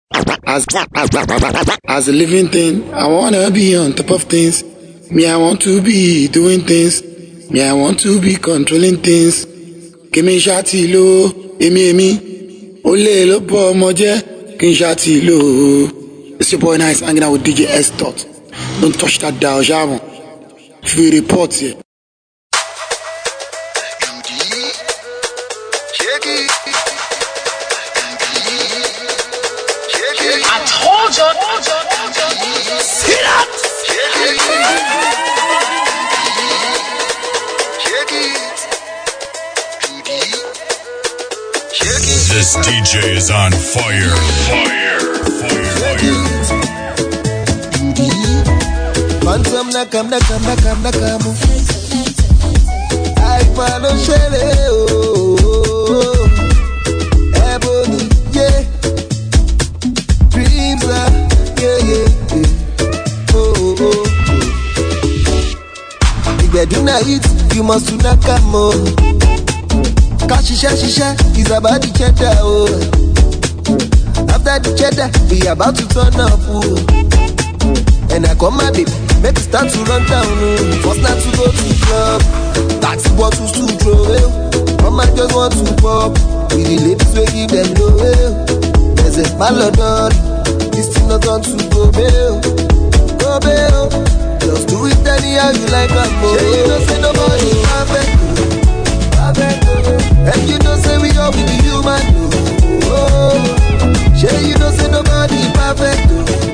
As a living thing, I wanna be on top of things. Me, I want to be doing things. Me, I want to be controlling things. Kimi shati lo, emi, ole lo po moje, kin shati lo. It's your boy Nice hanging out with DJ S. Dot. Don't touch that dial, Javon. If we report here. This DJ is on fire. Phantom nakam. I follow Shele, oh, Ebony, yeah. Dreams are, yeah. Oh. If you do not eat, you must do not come, oh. Cause shisha is about the cheddar, oh. After the cheddar, we about to turn up, oh. And I call my baby, make it start to run down, oh. First not to go to the club, taxi bottles to throw, eh. Mama just want to pop, with the ladies we give them low, eh. There's a malodon, this thing not on to go bail. Just do it anyhow you like, I'm more. You don't say nobody perfect. And you know say we all be human, oh. Say you know say nobody perfect,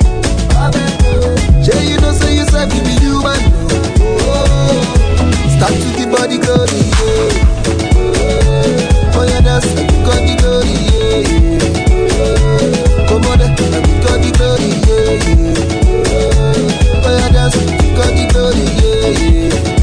oh. Say you know say you say we be human, oh. Start to the body glory, yeah. Oh yeah, that's how we got the glory, yeah. Come on, we got the glory, yeah. Oh yeah, that's how we got the glory, yeah.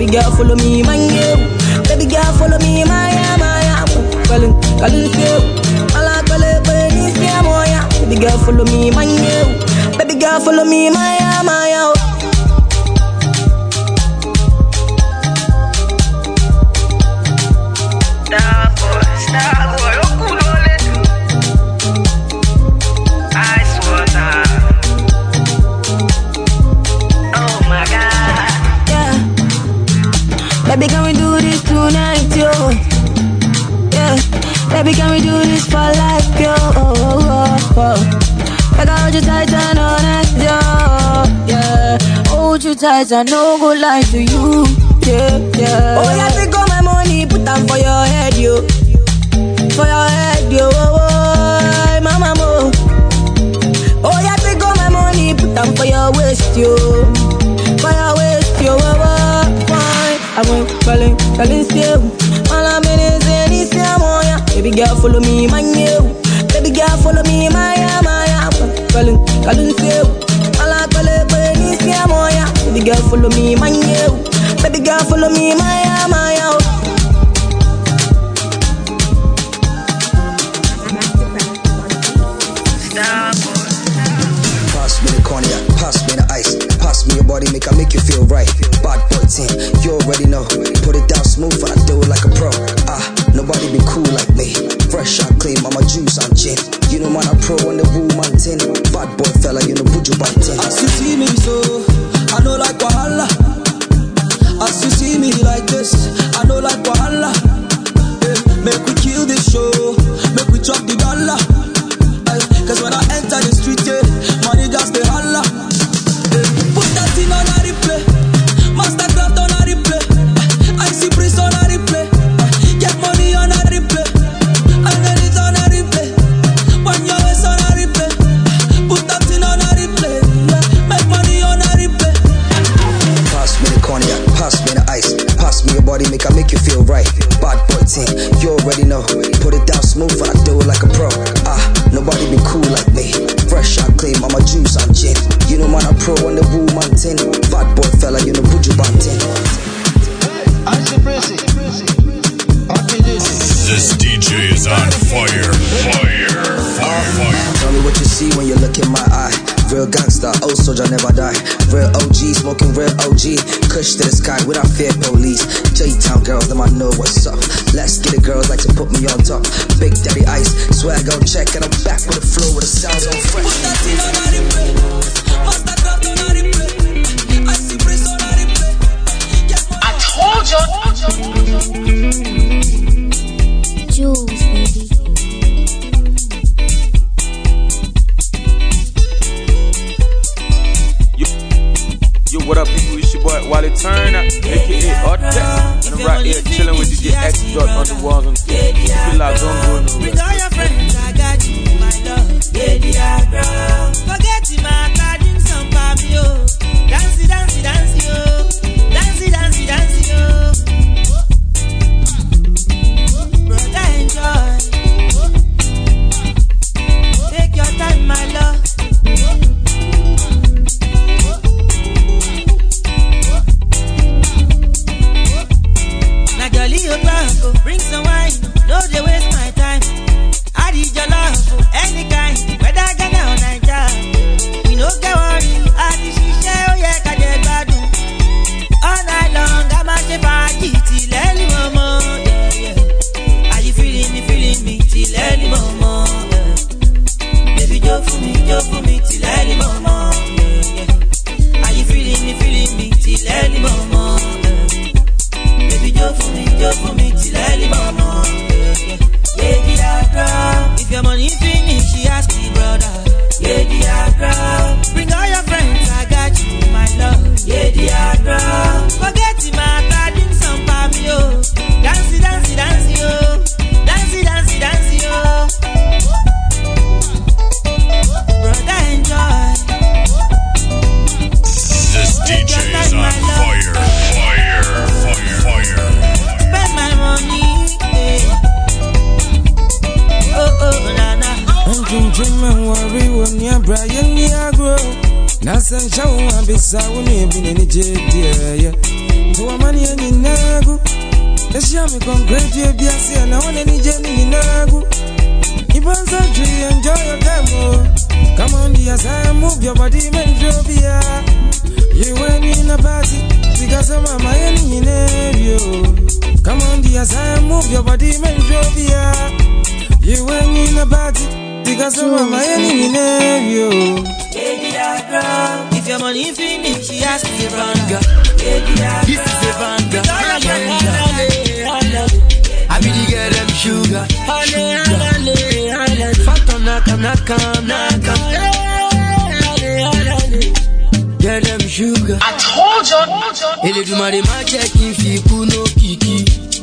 girl, follow me, my you. Baby girl, follow me, my Calling you. Ala kale kale ni sia moya. Baby girl, follow me, my you. Baby girl, follow me, my Star boy, oh cool, ice water. Oh my God. Yeah. Baby, can we do this tonight, yo? Yeah. Baby, can we do this for life, yo? Like I hold you tight and honest, yo. Yeah. Hold you tight and no go lie to you. Yeah. Oh, yeah, take all my money, put them for your head, yo. For your head, yo. Oh, mama, mo. Oh, yeah, take all my money, put them for your waist, yo. For your waist, yo. Fine. I went calling you. All I'm in is any moya. Baby girl, follow me, my you. Baby girl, follow me, my calling you. All I'm calling any moya. Baby girl, follow me, my you. Baby girl, follow me, my Pass me the cognac, pass me the ice. Pass me your body, make you feel right. Bad boy team, you already know. Put it down smooth and I do it like a pro. Nobody be cool like me. Fresh and clean, mama juice and gin. You know man, I pro on the woman tin. Bad boy fella, you know buju by 10. As you see me so, I know like wahala. As you see me like this, I know like wahala. Make we kill this show, make we chop the dollar. Cause when I enter the street, money just they holla. Put that thing on a replay, Mastercraft on a replay, Icy Breeze on a replay, get money on a replay, and then it's on a replay. When your waist on a replay, put that thing on a replay, make money on a replay. Pass me the cognac, pass me the ice. Pass me your body, make you feel right. Bad boy team, you already know. Put it down smooth and I do it like a pro. Nobody be cool like me. Fresh and clean, mama juice and gin. You know man, I pro on the woman tin. Bad boy fella, you know buju bantin. This DJ is on fire. Tell me what you see when you look in my eye. Real gangster, old soldier never die. Real OG, smoking real OG. Kush to the sky without fear police. J-Town girls, them I know what's up. Let's get it, girls like to put me on top. Big Daddy Ice, swag on check, and I'm back with the flow with the sounds on fresh. Put that thing on a replay, Mastercraft on a replay, Icy Breeze on a replay. I told you. Jules, baby. Yo, what up, people? It's your boy Wally Turner, aka Artex, and I'm right here chilling with DJ X Dot on the walls on stage. Feel like don't go nowhere. Bring all your friends, I got you, my love. Girl. Forget him, I'm adding some baby, yo. Dancey, yo. Dancey, yo. Brother, enjoy. Take your time, my love. Bring some wine, no they waste my time. I need your love for any kind, whether Ghana or Nigeria. We no get worry, I need she share, oh yeah, can you badu? All night long, I'm at the party till early mama, yeah. Are you feeling me till early mama, yeah. Baby, joke for me till early mama, yeah. Are you feeling me till early mama, yeah. Baby, joke for me till early mama. Yeah, dear girl. If your money finish, she ask me, brother. Yeah, dear girl. Bring all your friends, I got you, my love. Yeah, dear girl. Forget him, I'm adding some baby, yo. Dancey, yo. Dancey, yo. Brother, enjoy. This DJ is on fire. Spend my money, nana. I'm dreaming, worry when you're Brian, you're grow. Nasan show, I'll be sound, you've been in the jet, yeah. So I'm money and in Nagu. Let's show me concrete, you be a see, and I want any journey in Nagu. You want surgery, enjoy your demo. Come on, the aside, move your body, man, Jovia. You went in a party because of my in area. Come on, the aside, move your body, man, Jovia. You went in a party because of my in area. If your money finish, she has to be Vanga. This is a Vanga. I be the girl them sugar. Phantom naka. Girl them sugar. I told you. Ele do mari ma check in fi kuno kiki.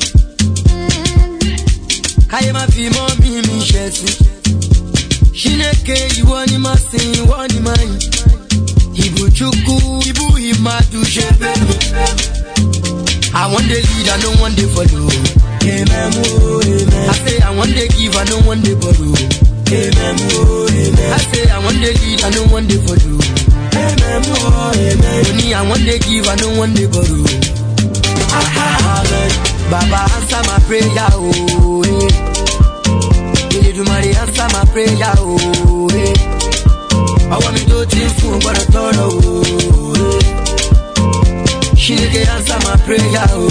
Kaye ma fi mo mi shesi. Shineke you want ma sing, want mine. Ibu chuku, ibu imadu shebelu. I want the lead, I don't want the follow. Amen. I say I want the give, I don't want the borrow. Amen. I say I want the lead, I don't want the follow. Amen. Money I want the give, I don't want the borrow. Baba answer my prayer, oh. Ele do mari answer my prayer, oh. I want me to think for but I don't know. She can answer my prayer, oh.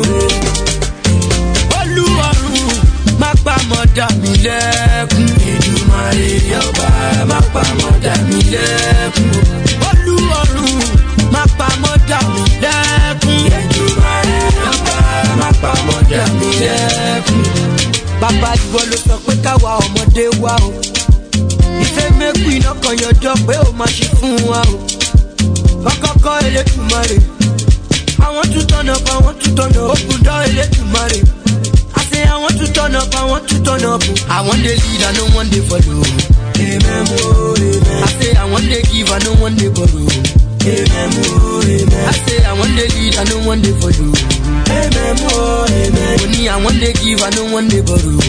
Oluwaru, Mapa Moda Milekun. Edumare Yoba, Mapa Moda Milekun. Oluwaru, Mapa Moda Milekun. Edumare Yoba, Mapa Moda Milekun. Baba ìwọ ló sọ pé káwa ọmọdé wá o. Ìfẹ́ mẹ́kù iná kan yọjọ́ pé ó máa ṣe fún wa o. Kọ́kọ́kọ́ Elédùmarè. I want to turn up, open door Elédùmarè. I say I want to turn up, I want the lead, I don't want the follow. Amen. I say I want the give, I don't want the borrow. Amen. I say I want the lead, I don't want the follow. Amen. Money I want the give, I don't want the borrow.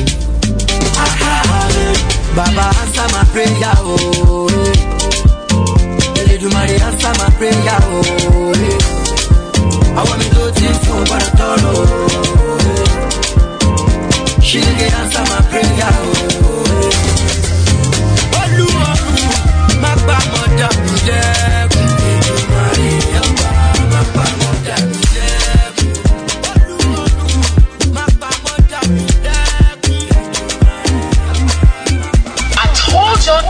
Baba answer my prayer, oh. Elédùmarè answer my prayer, oh. I want me to think for what I don't know. She can answer my prayer, oh. Oluwaru, Mapa Moda Milekun. Edumare Yoba, Mapa Moda Milekun. Oluwaru, Mapa Moda Milekun. I told you.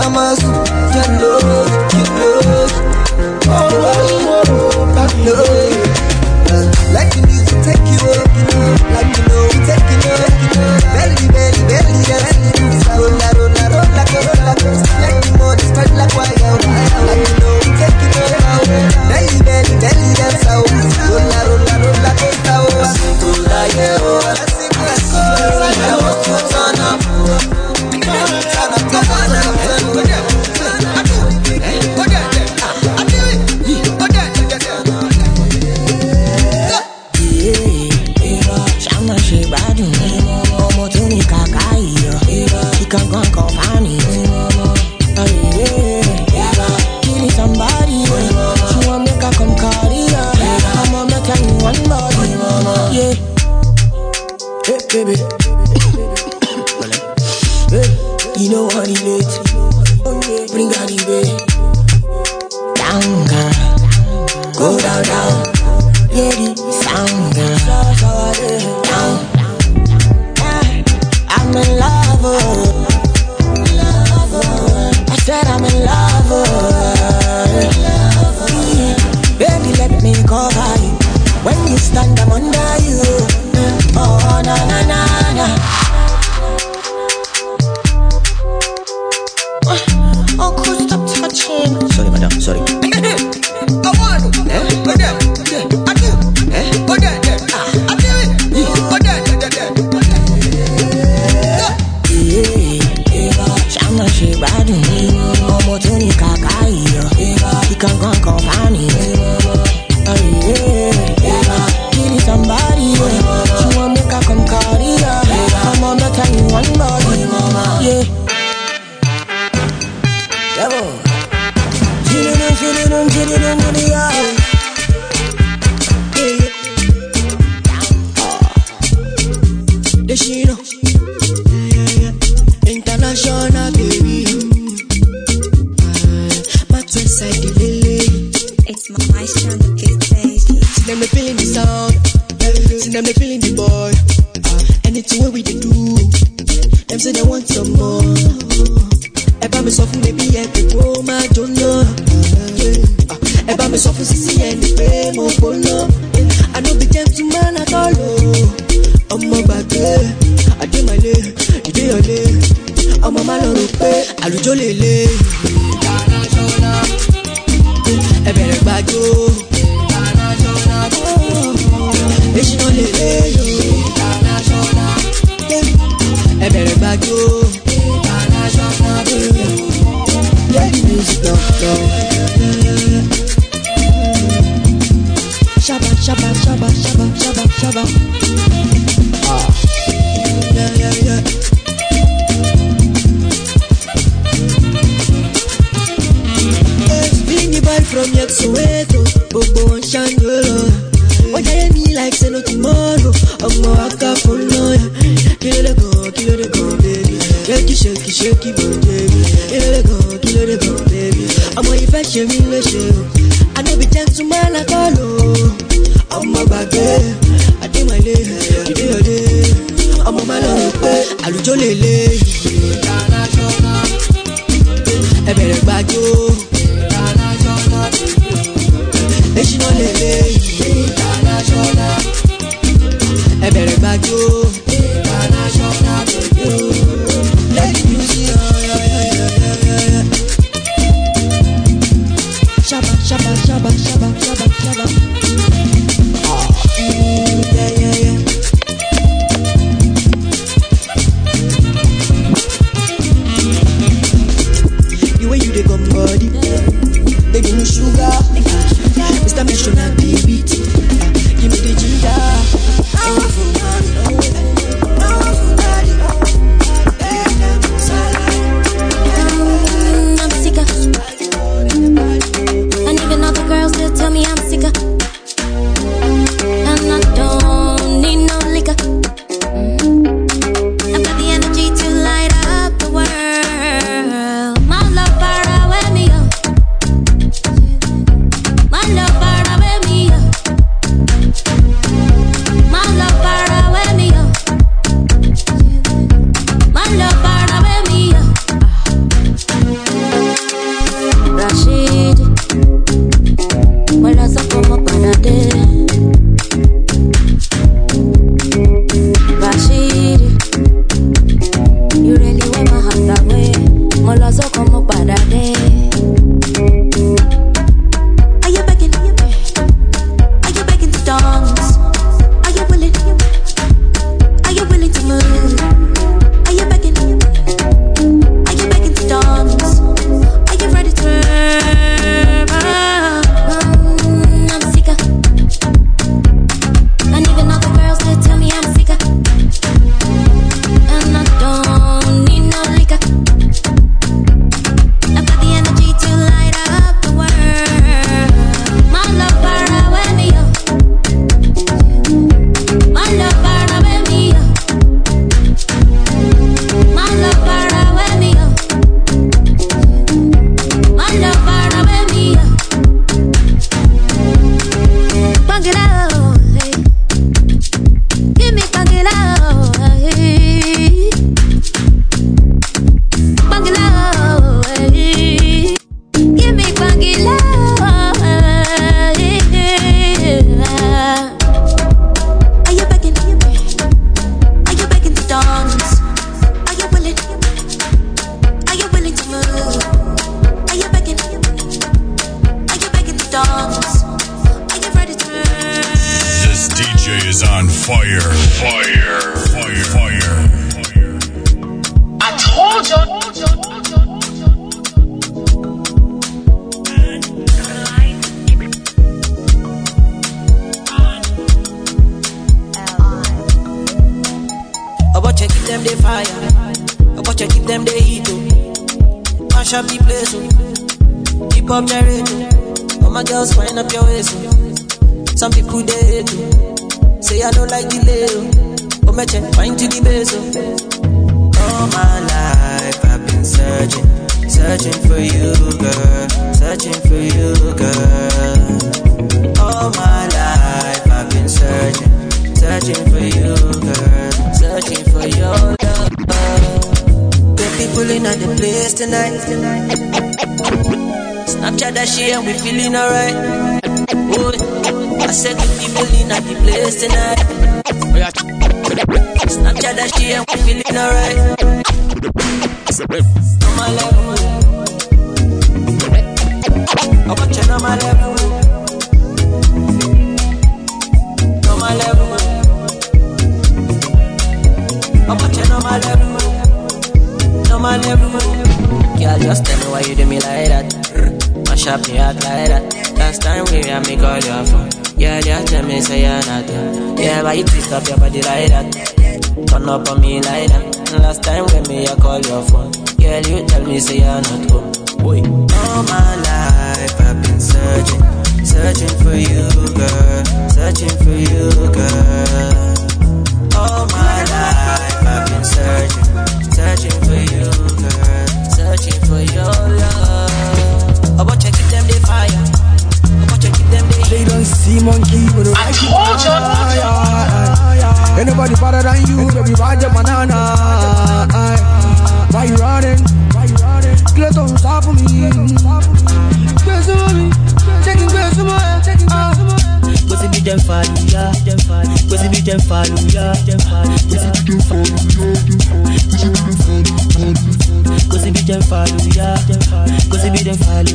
Amasu, you know. Like the music take you up, like you know we take it up, belly, rolla, like the money spread like wire, like you know we take it up, belly, dance out, rolla, goes out, to lie, turn up. Baby, you know what he needs. Bring out the way. Down, girl. Go down, down. Yeah, the sound, girl. Down. I'm in love. I said I'm in love. Baby, let me cover you. When you stand, I'm under you. Oh, na na na na. Oh, could you stop touching? Sorry, madam, sorry. I want to. I do. Shama Shibadu, Omotuni Kakai, you can go and company. Killing somebody, you want make a come Korea. I'm on the time one body, yeah. International baby, my twist side the lily. It's my maestro on the good stage. See them they feeling the sound, see them they feeling the boy. Anything what we do, them say they want some more. Eba me soft maybe I can grow my donor. Eba me soft see any fame or follow. I know be gentleman at all. I'm my back, I do my lay, you do your lay. I'm a man on the pay, I do your lay. I better back you. It's not lay, I better back you. Yeah, the music now. Shabba, shabba, shabba, shabba, shabba, shabba. Yeah. Bring the boy from Soweto, Bobo and Shangolo. What I me like say no tomorrow. I'm more waka for lawyer. Kill the go, baby. Shake it, baby. Kill the go, baby. I'm more if I share me with you. I know be gentleman like all. I'm a bad girl. I do my lay, you do your day. I'm a man on the way. I do your lay. I better back you. It's not lay. I better back you. Let the music Shabba, shabba, shabba, shabba, shabba, shabba. Yeah. The way you dey come body, baby no sugar. Mr. Mission and the beat, give me the ginger. fire. Fire. Fire. Fire. I told you. About you keep them the fire. About you keep them the heat. Mash up the place. Keep up the rate. All my girls wind up your waist. Some people they hate. Say I don't like the lay. Oh my check, find to the base. All my life I've been searching for you, girl. Searching for you, girl. All my life I've been searching for you, girl. Searching for your love. The people in the place tonight. Snapchat that shit and we feeling alright. Oh, I said the people in the place tonight. Snapchat that shit and we feeling alright. On my level, I watch it on my level. On my level, I watch it on my level. On my level, girl, just tell me why you do me like that. Mash up me out like that. Last time we had me call your phone. Yeah, just tell me say you're not done. Yeah, why you twist up your body like that? Turn up on me like that. Last time when me I call your phone. Yeah, you tell me say you're not home. Boy, all my life I've been searching for you, girl. Searching for you, girl. All my life I've been searching for you, girl. Searching for your love. About you keep them the fire. About you keep them the. They don't see monkey with a I told you. Ain't nobody better than you, baby. Ride your banana. Why you running? Clear on top of me. Grace on me. Taking grace on my Go see me them follow ya. Go see me them follow ya. Go see me them follow ya. Go see me them follow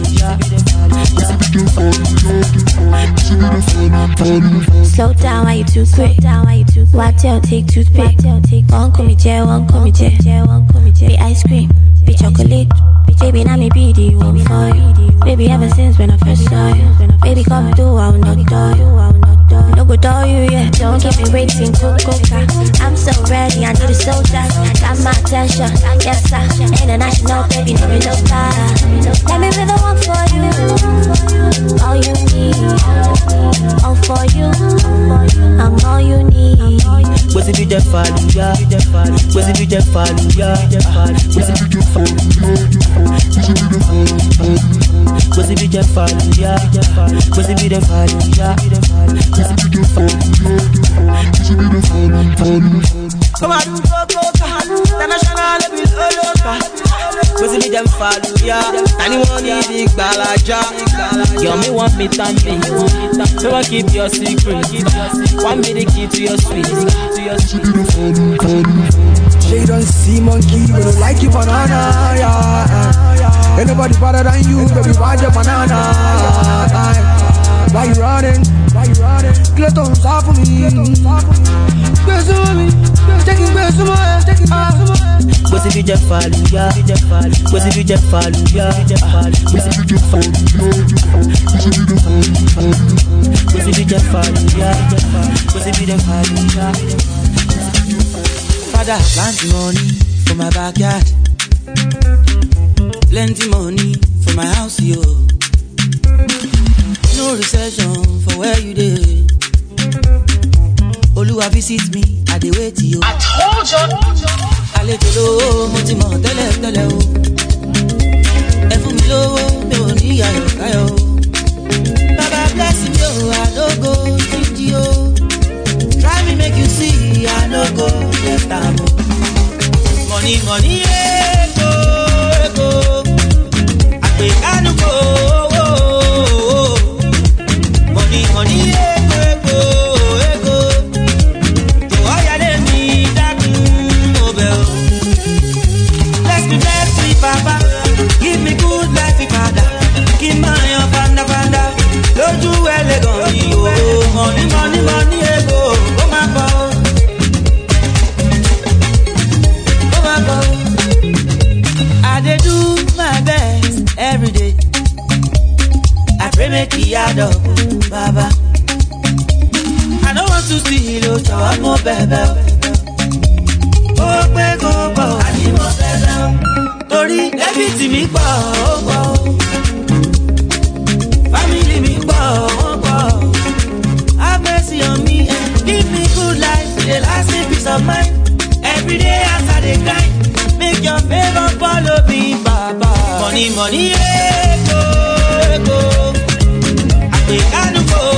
ya. Slow down, why you too quick? Watch out, take toothpick. One call me chair, one call me chair. Be ice cream, be chocolate. Baby, now me be the one for you. Baby, ever since when I first saw you. Baby, come through, I will not door you. No go door you, yeah. Don't keep me waiting, Coca. I'm so ready, I need a soldier. Got my attention, yes sir. International, baby, no me no star. Let me be the one for you. All you need, all for you. I'm all you need. Go see me them follow ya. Go see me them follow ya. Go see me them follow ya. Go see me them follow ya. Come on, go, the national is all over. Go see me them follow ya. Anyone need big balaja. Girl, me want me tan me. So I keep your secret. Want me the key to your sweet. They don't see monkey, but don't like you banana, yeah. Ain't nobody better than you, baby, ride your banana. Why you running? Clear on top of me. Grace on me. Taking grace on my Go see me them follow ya. Go see me them follow ya. Go see me them follow ya. Go see me them follow ya. Father, plenty money for my backyard. Plenty money for my house, yo. No recession for where you did. Oluwa visit me, I dey wait yo. I told you. Àlejò mo ti mọ̀ tẹ́lẹ̀ o. Ẹ fún mi lówó, mi ò ní ayọ̀. Baba bless me o, I no go stingy o. Try me make you see, I no go left am o. Money, ego. Àpèkánú kò. Money, ego. Jọ̀wọ́ yálé mi dákun mo bẹ̀ o. Bless me, Papa. make it add up, Baba. I don't want to see you, so I'm more baby. Oh, baby, go, go, I need more baby. Tori, everything me go, go. Family me go, go. Have mercy on me and give me good life, the lasting peace of mind. Every day as I dey grind, make your favor follow me, Baba. Money, money, ego, ego. I think I do go.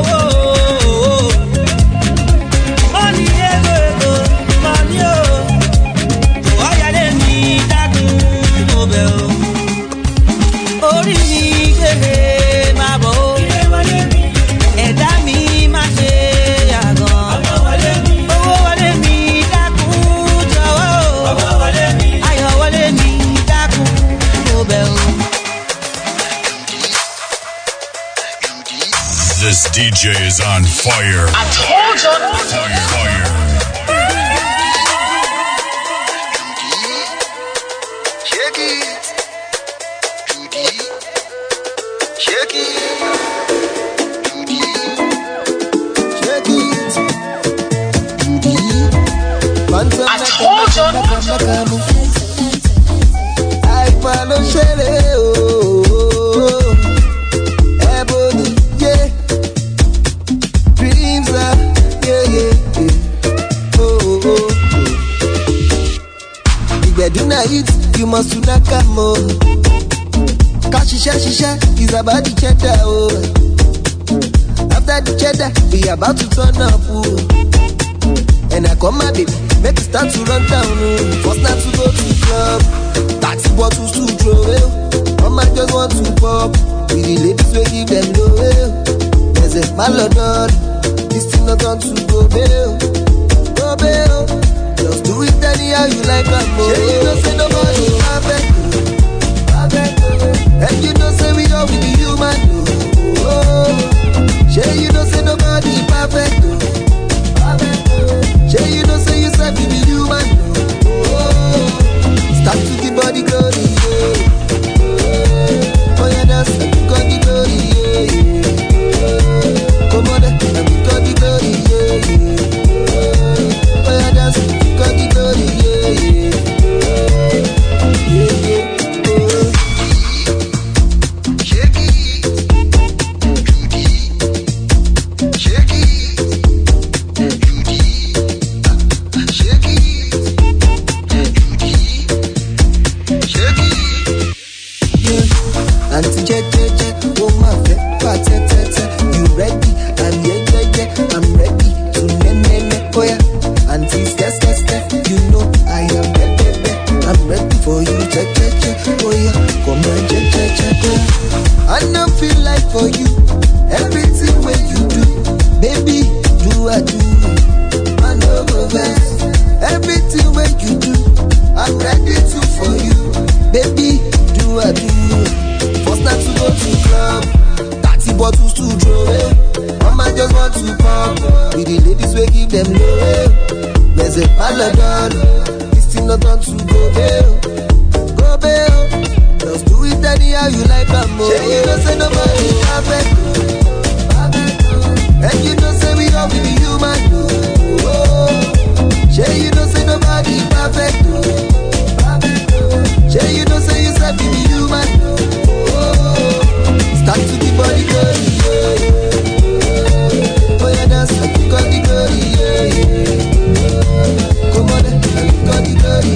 Money, ego, ego, money, oh. Oh, yeah, let me that go. Ori mi gere ma bo. Ẹ̀dá mi má ṣe yàgàn. Owó wọlé mi dákun jọ̀wọ́. Ayọ̀ wọlé mi dákun mo bẹ̀ o. This DJ is on fire. I told you. Fire, fire. Shake it, Judy. Shake it, Judy. Shake it, Judy. I told you. I follow Shere, oh, Ebony, yeah. Dreams are, yeah, yeah, yeah. Oh, oh, oh. If I do not eat, you must do not come, oh. Cause shisha is about the cheddar, oh. After the cheddar, we about to turn up, oh. And I call my baby, make it start to run down, oh. First not to go to the club, 30 bottles to throw, eh. Mama just want to pop, with the ladies we give them low, eh. There's a malodon, this thing not on to go bail, go bail. Just do it anyhow you like, I'm more. Yeah, you know say nobody perfect, perfect. And you know say we all be human, oh. Yeah, you know say nobody perfect, perfect. Yeah, you know say you said we be human, oh. Start to the body glory, yeah. Oh yeah, dance and we got the glory, yeah. Come on, and we got the glory, yeah. Oh yeah, dance and we got the glory, yeah. Yeah, yeah. Shake it, Judy. Shake it, Judy. Shake it, Judy. Shake it. Yeah. Auntie Je, oh my fe, you ready? I'm yeah, I'm ready to ne. Oh yeah, Auntie Steph, you know I am ready. I'm ready for you, che. Oh yeah, come on, che. I don't feel like for you, everything when you do, baby, do I do? I know go best. Everything when you do, I'm ready to for you, baby, do I do? First not to go to club, 30 bottles to throw, eh. Mama just want to pop, with the ladies we give them low, eh. There's a paladon, this thing not on to go bail, go bail. Just do it anyhow you like, I'm more. Yeah, you know say nobody perfect, and you know say we all be human, oh. Yeah, you know say nobody perfect, yeah, you know say you said we be human, oh. Start to the body glory, yeah. Oh yeah, dance like you got the glory, yeah. Come on, and you got the glory,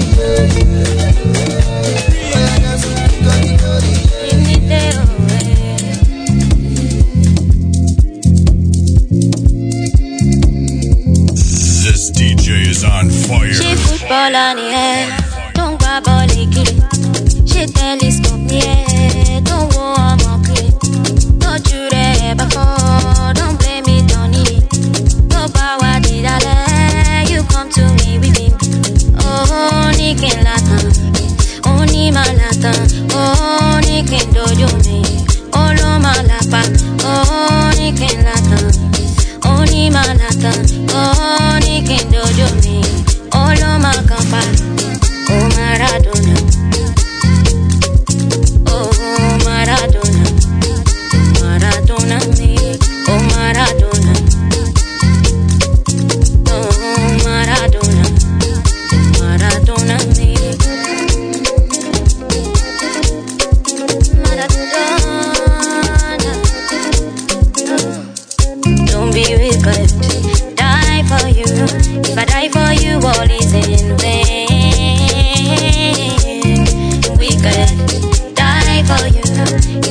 yeah. Oh yeah, dance like you got the glory, yeah. This DJ is on fire. She football on the air.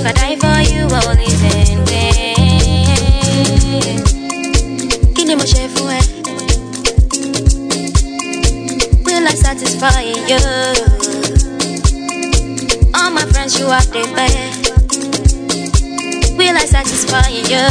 If I die for you, I will live in vain. Kini mo ṣe fún ẹ? Will I satisfy you? All my friends, you are the best. Will I satisfy you?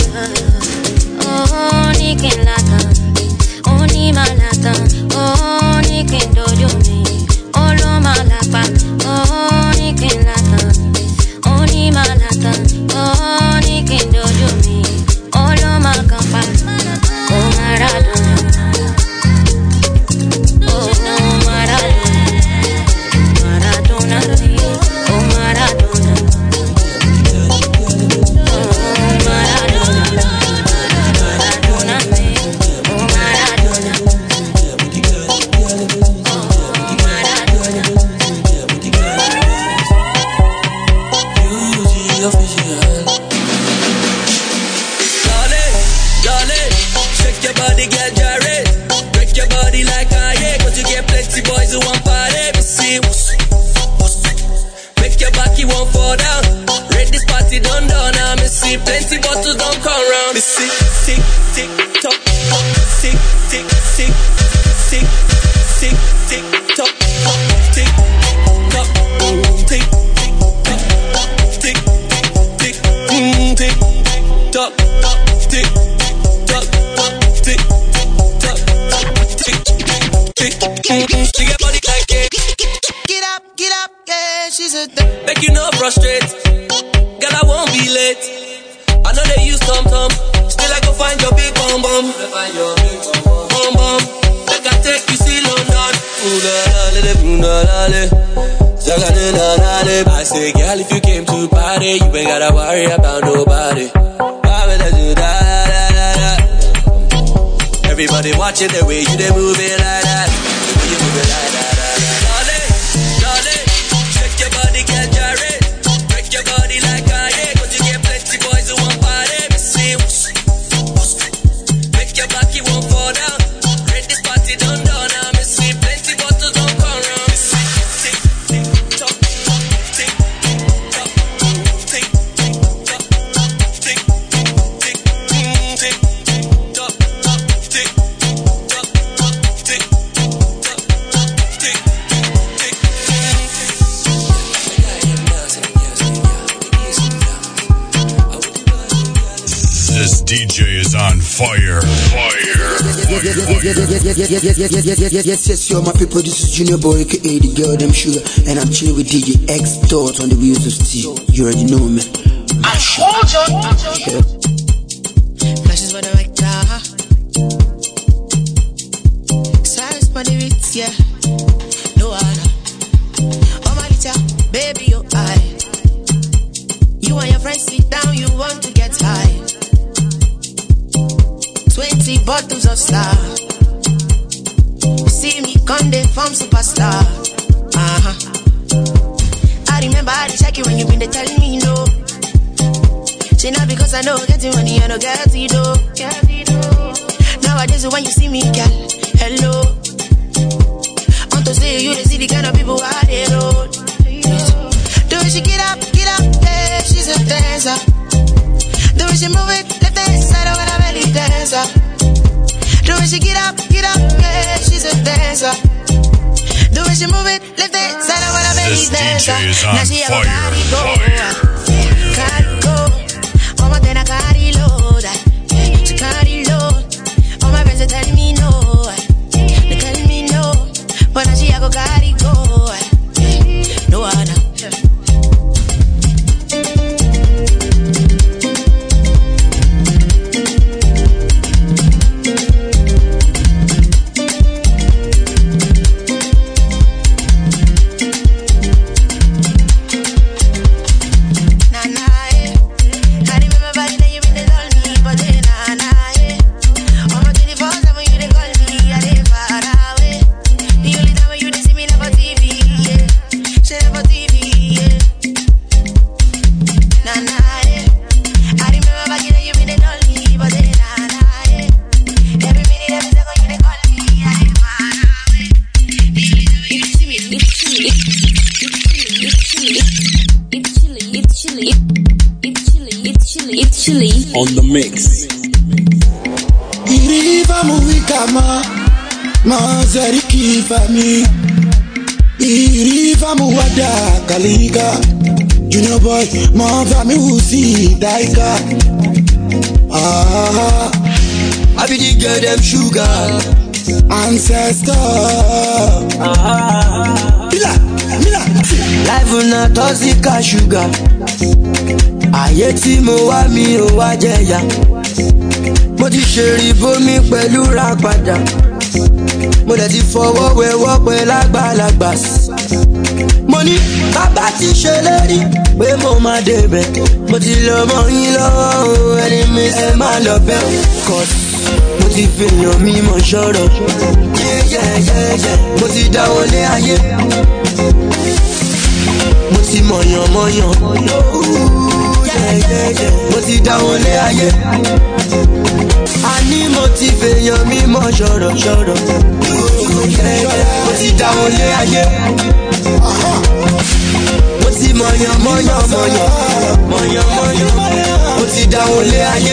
Oh, Nikin Lakan, oh, Nimalakan, oh, Nikin Dojo me, oh, Loma Lapa, oh, Nikin Lakan, oh, Nimalakan, oh, Nikin Dojo me, oh, Loma Kampa, oh, Maradona, oh, Maradona, Maradona, oh, Maradona. Boys who want party, we see make your back, you won't fall down. Read this party done now, me see plenty bottles don't come round. Me see, tick, tick, tock, tick, tick, tick, tick, tick, tick, tock, tick, tock, tick, tock, tick, tick, tick, tock, tick, tock, tick, tock, tick, tick. She got body like it. Get up, yeah, she's a make you no frustrate. Girl, I won't be late. I know they use tom-tom. Still I go find your big bum-bum. Bum-bum. Like I take you see London. I say, girl, if you came to party, you ain't gotta worry about nobody. Everybody watching the way you they move it like that. The way you move it like that. Darling, shake your body, get gyrate. Break your body like I hate. Cause you get plenty boys who want party. Me see, make your back, you won't fall down. Read this party done now. Me see plenty bottles don't come round. Me see, tick, tick, tock, tick, tock, tick, tock, tick, tick, tick, tock, tick, tock, tick, This DJ is on fire. Yes, yo, my people, this is Junior Boy, aka the girl, them sugar. And I'm chilling with DJ X Dot on the wheels of steel. You already know, man. Flashes for the right car. Silence for the beats, yeah. No other. Oh, my little baby, your eye. You and your friends sit down, you want to get high. 20 bottles of Star. You see me come, they form superstar. I remember I did check you when you been there telling me no. Say not because I know getting money, I know get it though. Nowadays when you see me, girl, hello. Want to say you, they see the kind of people I they road. Do she get up, yeah, she's a dancer. Do she move it, left hand side over the belly dancer. Do she get up, yeah, she's a dancer. Do she move it, left hand side over the belly dancer. Now she have a carry go. Oh my God, I carry load. She carry load. All my friends are telling me no. They telling me no. But now she have a carry go. No one. It's chilly. On the mix. Iriva muwikama, mazariki fami. Iriva muwada kaliga. Junior boy, mother me usi daika. I be the girl them sugar. Ancestor. Mila. Life na toxic sugar. Ayé tí mo wá mi ò wá jẹ̀yà. Mo ti ṣèrì bómi pẹ̀lú ra padà. Mo dẹ̀ ti fọwọ́ wẹ̀wọ́ pẹ̀lú àgbàlagbà. Mo ní bàbá ti ṣèlérí pé mo máa débẹ̀. Mo ti lọ mọ́ yín lọ́wọ́ o, ẹni mi ẹ máa lọ bẹ́ o. Cause mo ti fèèyàn mi mọ̀ ṣọ́rọ̀. Mo ti dáwọ́ lé ayé. Mo ti mọ̀yàn. Mo ti dáwọ́ lé ayé. Àní mo ti fèèyàn mi mọ̀ ṣọ́rọ̀. Mo ti dáwọ́ lé ayé. Mo ti mọ̀yàn. Mo ti dáwọ́ lé ayé.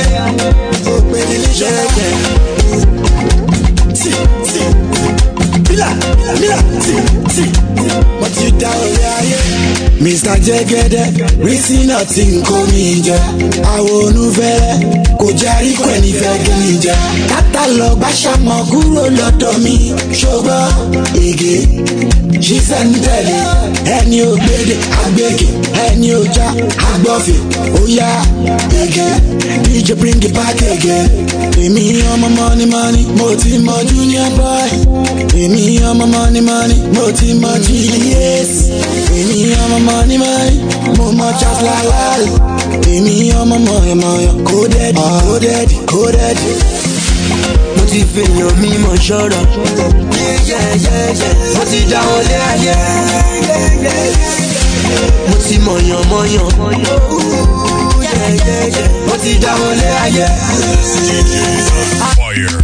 Mo ti dáwọ́ lé ayé. Mr. Jẹ́gẹ́dẹ́, rísí náà ti ń kó mi jẹ. Àwọn onúfẹ́rẹ́ kò járí kò ní fẹ́ kí mi jẹ. Kátà lọ gbàṣàmọ̀ kúrò lọ́dọ̀ mi. Ṣùgbọ́n ègé ṣiṣẹ́ ń tẹ̀lé. Ẹni ò gbédè àgbègè, ẹni ò já àgbọ̀fẹ̀. Ó yá ègé, DJ bring it back again. Èmi ọmọ money, mo ti mọ junior boy. Èmi ọmọ money, mo ti mọ Julius. Èmi ọmọ money, mo mọ Charles Lawal. Èmi ọmọ mọ̀yàn, coded. Mo ti fèèyàn mi mọ̀ ṣọ́rọ̀. Mo ti dáwọ́ lé ayé. Mo ti mọ̀yàn. Mo ti dáwọ́ lé ayé. Fire.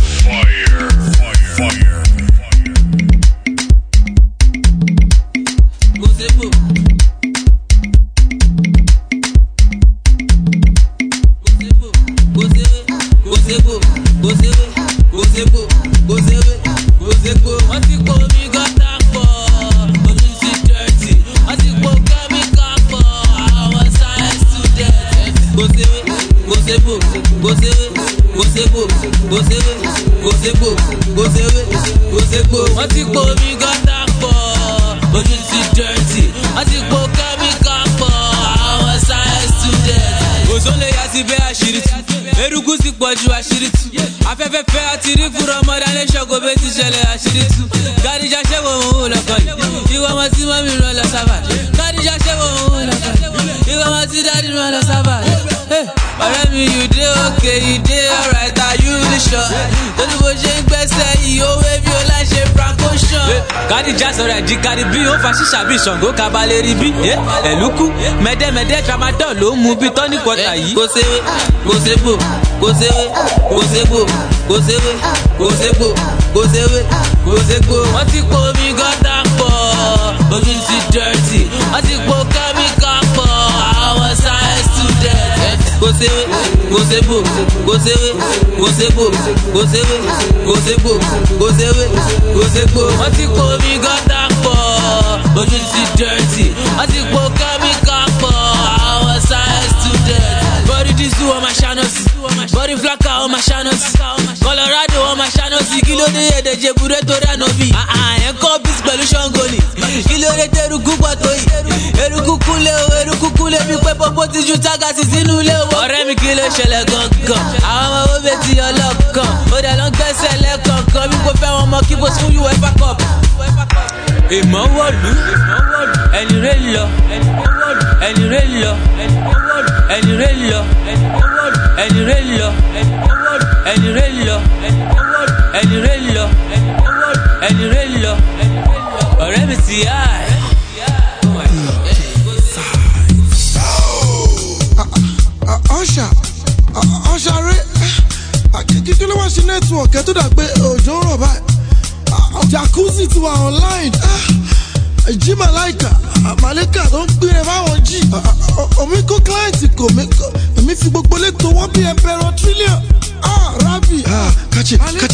Afẹ́fẹ́ àti rí fúnra ọmọdé alẹ́ ṣọ́kò bẹ́ẹ̀ ti ṣẹlẹ̀ àṣírí tú. Kádìjà ṣẹ́wọ̀ òun lọ́kọ̀ yìí. Ìwọ ọmọ tí mọ́mí rán lọ sábà. Kádìjà ṣẹ́wọ̀ òun lọ́kọ̀ yìí. Ìwọ ọmọ tí dádì rán lọ sábà. Ọ̀rẹ́ mi, you dey okay, you dey alright, are you really sure? Torí bó ṣe ń gbẹ́sẹ̀ yìí, ó wé bí ó láì ṣe francotion. Kádìjà sọ̀rọ̀ ẹ̀dí kárí bí ó fa ṣíṣà bí Ṣàngó kabalẹ̀ rí bí. Ẹ̀lúkú mẹ́dẹ́mẹ́dẹ́ tramadol ló mú bí tọ́ní kọta yìí. Kò séwé, kò ségbò, kò séwé, kò ségbò, kò séwé, kò ségbò, kò séwé, kò ségbò. Wọ́n ti po omi gọ́tà pọ̀, ojú ti dirty. Wọ́n ti po kẹ́míkà pọ̀, àwọn science students. Kò séwé, kò ségbò, kò séwé, kò ségbò, kò séwé, kò ségbò, kò séwé, kò ségbò. Wọ́n ti po omi gọ́tà pọ̀, ojú ti dirty. Wọ́n ti po kẹ́míkà pọ̀, àwọn science students. Body disu on my channels, body flacker on my channels. Colorado on my channels, kí ló dé èdè Jebure tó rà nọ́bì. Ẹ̀ ń kọ́ bísí pẹ̀lú Ṣàngó ni. Kí ló dé tẹ́rùkú pọ̀ tó yìí? Eruku kúlé bí pé pọ́pọ́ ti ju tágàsì sínú ilé owó. Ọ̀rẹ́ mi kí ló ṣẹlẹ̀ gangan? Àwọn ọmọ owó bẹ́ẹ̀ ti ọlọ́kan. Ó dẹ̀ lọ ń gbẹ́sẹ̀ lẹ́kọ̀ọ̀kan bí kò fẹ́ wọn mọ kí bó fún UEFA Cup. Ìmọ̀ wọ̀lú, ẹni rẹ̀ lọ, ẹni rẹ̀ lọ, ẹni rẹ̀ lọ, ẹni rẹ̀ lọ, ẹni rẹ̀ lọ, ẹni rẹ̀ lọ, ẹni rẹ̀ lọ, ọ̀rẹ́ mi ti yá ẹ̀. Ọ̀ṣà rẹ̀ kí ló wá sí nẹ́tíwọ̀kì ẹ̀ tó dà pé òjò ń rọ̀ báyìí. Jacuzzi ti wà online. Jí Màláìkà, Màláìkà tó ń gbére fáwọn jí. Omi kó kíláìntì kò mí kọ́. Èmi fi gbogbo létò wọ́n bí ẹ̀pẹ̀rọ̀ tírílíọ̀n. Rábì. Kàchì.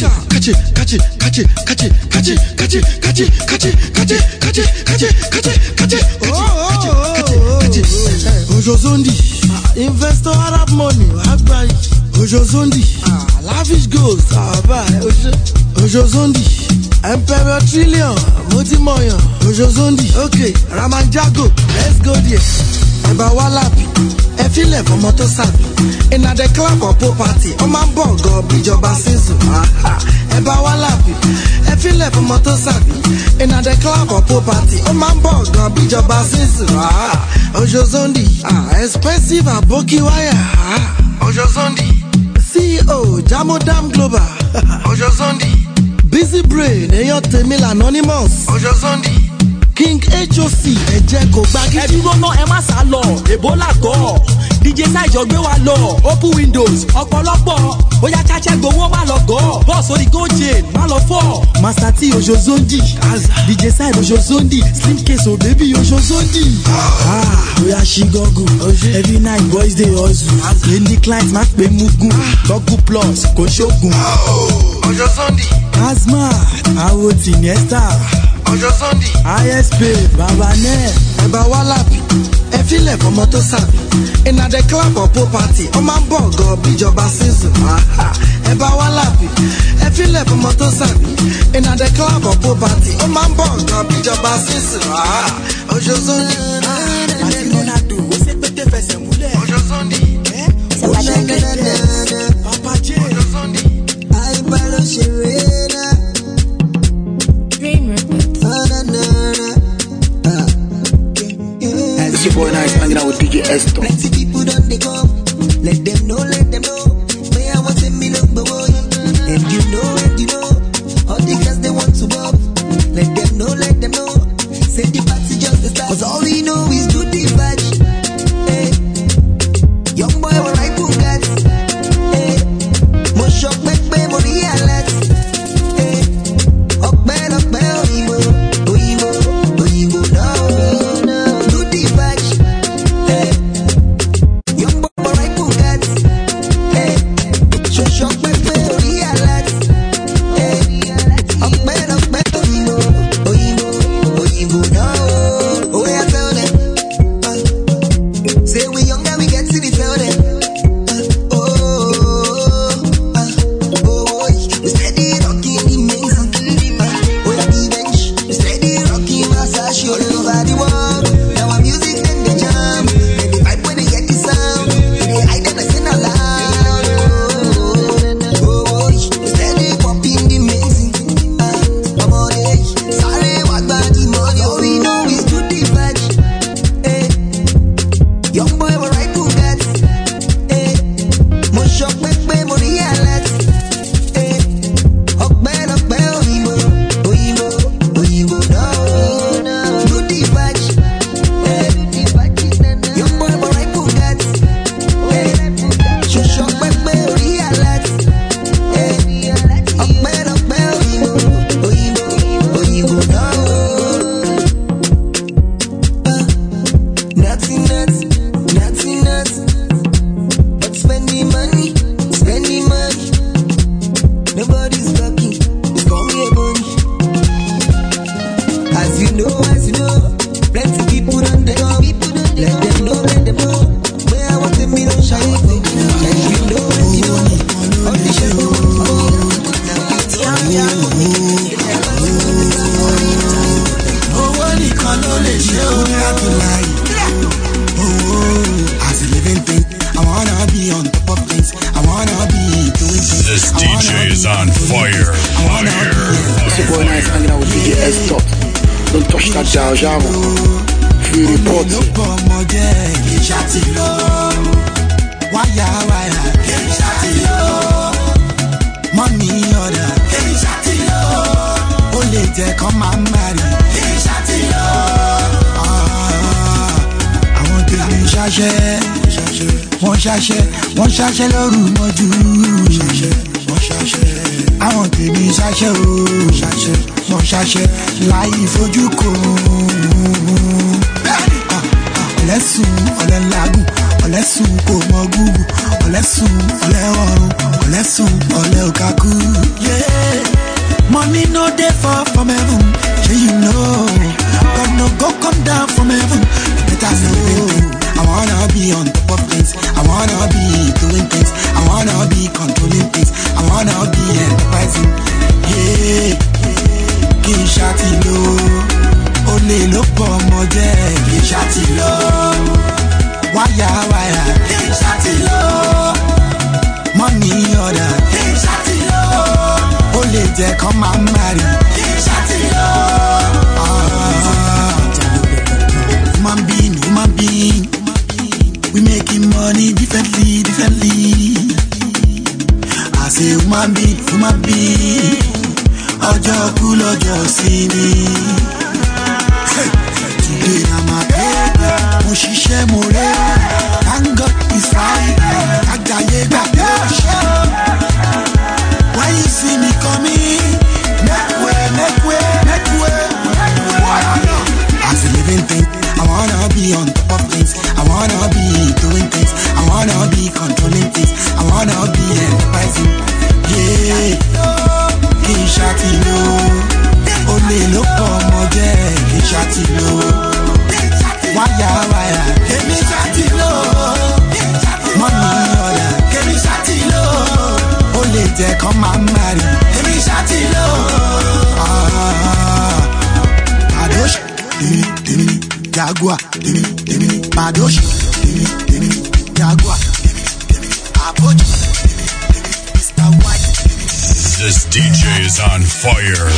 Ojo Zondi, investor Arab money, Agbai. Ojo Zondi, lavish goals, Ojo Zondi, Emperor Trillion, Motimoyan. Ojo Zondi, okay, Ramanjago, let's go there. Eba Walapi, Efile for Motosabi. In a the club or property, on my bongo, Bijoba Sisu. Eba Walapi, Efile for Motosabi. In a the club or property, on my bongo, Bijoba Sisu. Ojo Zondi, expensive Aboki Wire. Ojo Zondi, CEO, Jamodam Global. Ojo Zondi, Busy Brain, Eyo Temil Anonymous. Ojo Zondi, King HOC, Ejeko Baggy. Everyone know Emma Salo, Ebola Go. DJ Side gbé wa lọ, open windows, ọ̀pọ̀lọpọ̀, bóyá chacha gbowó má lọ gọ́, boss orí go chain, má lọ fọ́. Master T Ojo Zondi, DJ Side Ojo Zondi, Slim Case o baby Ojo Zondi. Bóyá ṣí gọ́gù, every night boys dey hustle, any client má pè mugun, gọ́gù plus kò ṣógun. Ojo Zondi, Asma, Awo Tiniesta. Ojo Zondi, ISP, Babanet. Eba Walapi, Efile for Motosabi. In a the club or property, on my bongo, Bijoba Sisu. Eba Walapi, Efile for Motosabi. In a the club or property, on my bongo, Bijoba Sisu. Ojo Zondi, Ojo Zondi, Papa J, Ojo Zondi, Aibalo Sherena. It's your boy Nice hanging out with DJ Esto. Plenty people don't they come. Let them know. May I want to me look boy. And you know, all the girls they want to bop. Let them know. Say the party just the start. Cause all we know is do the badge. Hey. Young boy will like Bugatti. Hey. More shock, back, more realize. Hey. Up, Oyibo, no. Do the badge. Hey. Young boy will like Bugatti. Hey. Shock, back, more realize. Hey. Up, Oyibo, no. Oh, yeah, tell them. Say we young and we get to the tell them. We steady rocking the maze. Oh, yeah, the bench. We steady rocking massage all over the world. Now our music then they jam. Then they vibe when they get the sound. They hide and they sing aloud. We steady popping the maze. I'm on it. Sorry, what about the money? All we know is do the badge. Young boy will ride Bugatti. More shock, back, more realize. Up, Oyibo, no. Do the badge. Young boy will ride Bugatti. Shock, back, realize. Up, Oyibo, no. Nothing nuts. But spending money. Nobody's talking. It's call me a bunny. As you know, plenty people don't they come. Let them know. Where I want them, me don't shy. And you know. All the show. As a living thing, I wanna be on top of things. I wanna be doing things. This DJ is on fire. It's your boy Nice hanging out with DJ Esto. Don't touch that dial, Java. Free report. Money order. Only take on my money. I want to be ṣaṣẹ́ lóru mọ́jú. mo ṣàṣẹ. Àwọn tèmi ṣàṣẹ o, ṣàṣẹ, mo ṣàṣẹ. Láì fojú kò. Ọ̀lẹ́sùn ọ̀lẹ́ làágùn, ọ̀lẹ́sùn kò mọ gúgù, ọ̀lẹ́sùn ọ̀lẹ́ ọ̀run, ọ̀lẹ́sùn ọ̀lẹ́ òkàkú. Money no dey fall from heaven, shey you know. God no go come down from heaven, better know. I wanna be on top of things, I wanna be doing things, I wanna be controlling things, I wanna be enterprising. Yeah, kì í ṣàtìlò, olè ló pọ̀ ọmọ jẹ́, kì í ṣàtìlò. Wáyà wáyà, kì í ṣàtìlò. Money order, kì í ṣàtìlò. Olè jẹ́ kán máa marry, kì í ṣàtìlò. Human being, we making money differently. I say human being, ọjọ́ kú lọ́jọ́ sí ni. Today I'm a baby, mo ṣiṣẹ́ mo rẹ̀, thank God it's Friday, àjàyè gbàgbé ọ̀ṣẹ́. When you see me coming, make way. As a living thing, I wanna be on top of things, I wanna be doing things, I wanna be controlling things, I wanna be enterprising. Yeah, kì í ṣàtìlò, olè ló pọ̀ ọmọ jẹ́, kì í ṣàtìlò. Wáyà, kèmí ṣàtìlò. Money order, kèmí ṣàtìlò. Olè jẹ́ kán máa marry, kèmí ṣàtìlò. Madosh, dèmi, Jaguar, dèmi, Madosh, dèmi, Jaguar, dèmi, Abojo, dèmi, Mr. White. This DJ is on fire.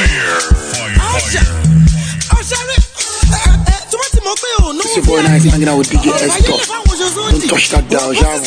It's your boy Nice hanging out with DJ S-Top. Don't touch that dial, y'all.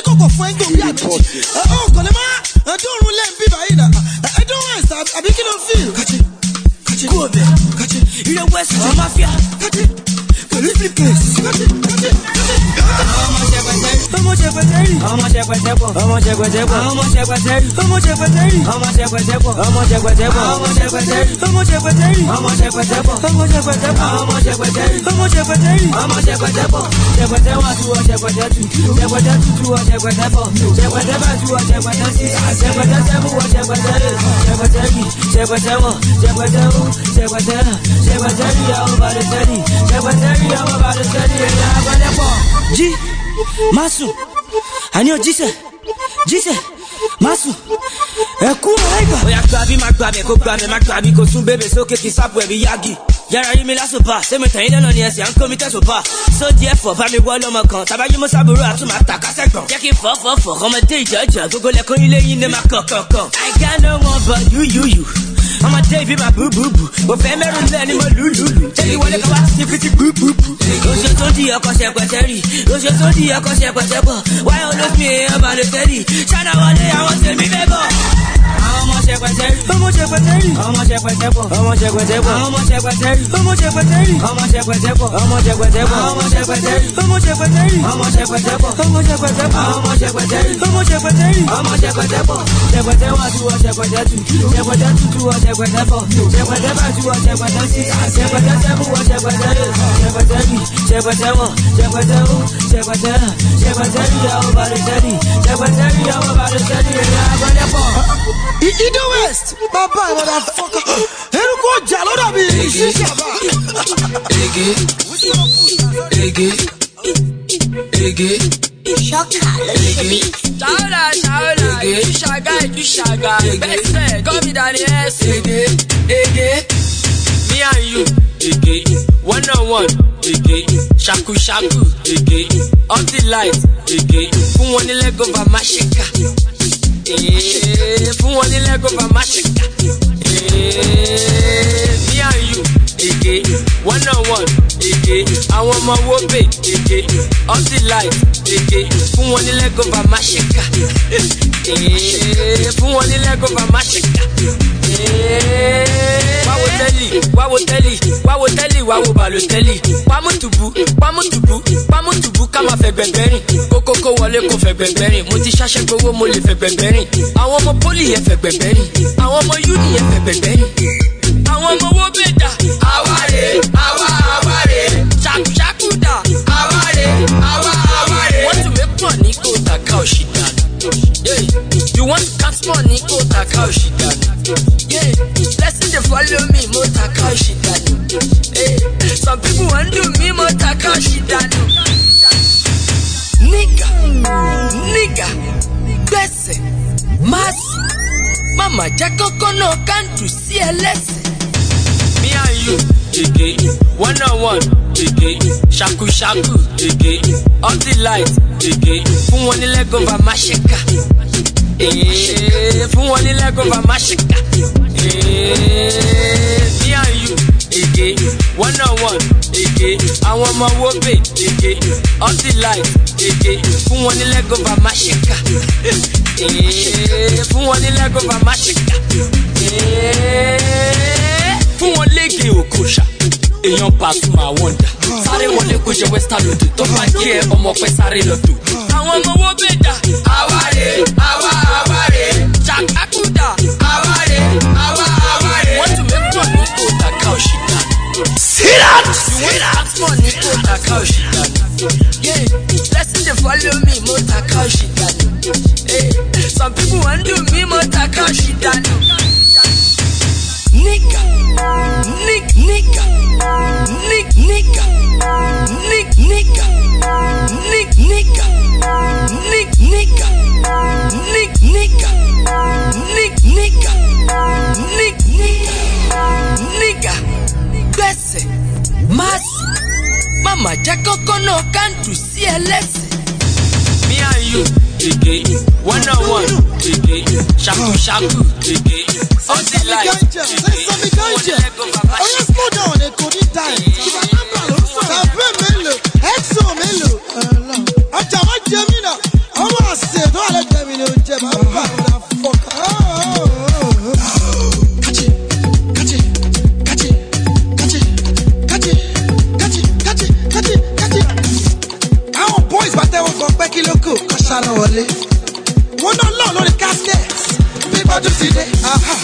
G, Masu, Anio Jise, Masu, Eku Aiga. Oya gbàbí, kó gbàbí, má gbàbí, kó sún bébè sókè kí sápò ẹ̀bí yagi. Yàrá rí mi lásòpá, sẹ́mi tẹ̀yìn lọ́nà ni ẹ̀sìn à ń kó mi tẹ̀sòpá. So therefore, bá mi wọ́ lọ́mọ kan, tàbáyé mo sábúrò àtúmọ̀ àtàkásẹ̀gbọ̀n. Jẹ́ kí n fọ́, ọmọdé ìjọ́jọ́, gbogbo lẹ́kùn ilé yín ní máa kọ̀kọ̀kọ̀. I got no one but you. I'ma take you my boo. But family learn him a lulu. Tell you what they got to see boo. Ojo tó di ọkọ ṣẹpẹtẹrì. Why all of me about the steady? China wọlé àwọn tèmi fẹ́ bọ̀. Ọmọ ṣẹpẹtẹrì. Ido West, Baba, motherfucker. Eruko Jaloda bi. Ege. Shaka, you shaga. Best friend, call me Danny S. Ege. Me and you, Ege. 1-on-1, Ege. Shaku, Ege. Off the light, Ege. Fún wọn ní leg over my shaker. Fún wọn ní leg over my shaker. Me and you, one on one, I want my wobe, off the light, fún wọn ní leg over mashika, fún wọn ní leg over mashika. Wá wo Balotelli, Pamutubu, ká máa fẹ́ gbẹ̀gbẹ̀rìn, kókókó wọlé kó fẹ́ gbẹ̀gbẹ̀rìn, mo ti ṣáṣẹ́ gbowó mo lè fẹ́ gbẹ̀gbẹ̀rìn, àwọn ọmọ pólì yẹn fẹ́ gbẹ̀gbẹ̀rìn, àwọn ọmọ yúnì yẹn fẹ́ gbẹ̀gbẹ̀rìn, àwọn ọmọ owó bèdà, àwárè, ṣàkúṣàkúdà, àwárè. Want to make money, go taka òṣìdá. You want to count money, go taka òṣìdá. Yeah, blessing they follow me, mo taka òṣìdá. Some people want to me, mo taka òṣìdá. Nigga, gbèsè, masi, mama jẹ́ kọ́kọ́ náà kánjú sí ẹlẹ́sìn. Me and you, one on one, shaku, off the light, fún wọn ní leg over mashika, fún wọn ní leg over mashika. Me and you, one on one, àwọn ọmọ wobe, off the light, fún wọn ní leg over mashika, fún wọn ní leg over mashika. Fún wọn lége òkòṣà, èèyàn Pasuma wọ́ndà. Sáré wọlé kó ṣe western lòdì, tó bá jẹ́ ọmọ pẹ́ sáré lọ́dọ̀. Àwọn ọmọ owó bèdà, àwárè. Ṣàkàkúdà, àwárè. Want to make money, kó taka òṣìdá. You want money, kó taka òṣìdá. Yeah, blessing they follow me, mo taka òṣìdá. Some people want to me, mo taka òṣìdá. Nigga, gbèsè, masi, mama jẹ́ kọ́kọ́ náà kánjú sí ẹlẹ́sìn. Me and you, one on one, shaku, on the light, slow down, it could be time. Exo Melo, Ajama Jamina, I want to say, don't let them in your jam. Our boys, but they will go back in loco, Kashana Wale. One alone on the caskets. People to see that.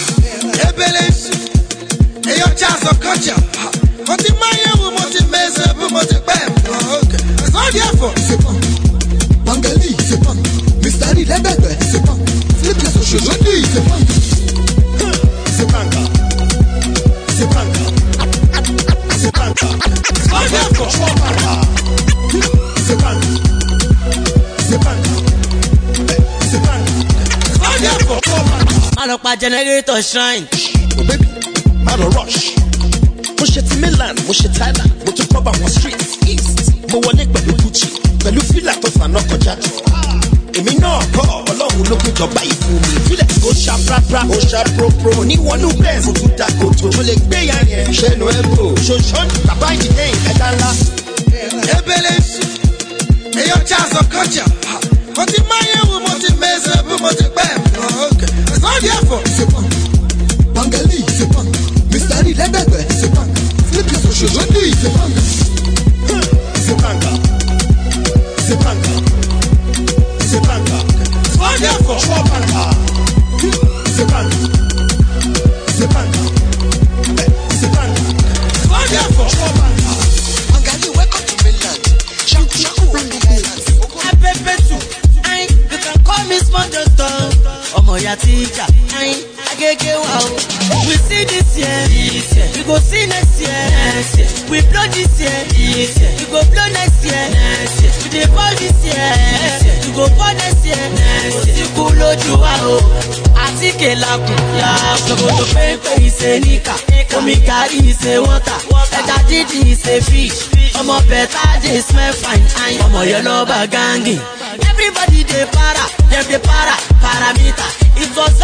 Et your chance of culture. But the man who must be messed who must be bad. Okay. That's all the effort. C'est pas. Bangali, c'est pas. Mystère, les bébés, c'est pas. Philippe, les aujourd'hui, c'est pas. C'est pas. C'est pas. C'est pas. C'est all the effort. C'est pas. C'est pas. C'est pas. C'est all the effort. Malopa generator shine. Oh baby. Mado rush. Mo ṣe ti Milan, mo ṣe Thailand, mo tún cover wọn street east. Mo wọlé pẹ̀lú Gucci, pẹ̀lú fílà tó fà náà kọjá. Èmi náà kọ́ Ọlọ́run ló péjọba ìfún mi. Fílẹ̀ ó ṣá prapra, ó ṣá propro. Mo ní wọnú bẹ́ẹ̀ mo tún da kòtò. Mo lè gbé yan yẹn. Ṣẹ́nu ẹ̀bùrò, ṣoṣọ́n, bàbá ìdílé ẹ̀dá ńlá. Ebele ṣu, èèyàn chance of culture. Mo ti máa yẹ wo, mo ti mẹ́sẹ̀ bú, mo ti pẹ́. It's all the effort. C'est pas. Bangali, c'est pas. Mystère, les bébés, c'est pas. Philippe, les aujourd'hui, c'est pas. C'est pas. C'est pas. C'est pas. C'est all the effort. C'est pas. C'est pas. C'est pas. C'est all the effort. Bangali, welcome to Mainland. Shaku, Apepetu, you can call me small doctor. Ọmọ ya teacher, agege wa o. We see this year, we go see next year. We blow this year, we go blow next year. We dey ball this year, we go ball next year. Osiku lójú wa o, àtíkè lakùn. Ṣòkòtò pépé ìṣe níkà, omi gàrí ìṣe wọ́tà, ẹja dídì ìṣe fish. Ọmọ bẹ̀tà dey smell fine, ọmọ yẹn lọ bá gangi. Everybody dey para, dem dey para, parameter. It was very slow.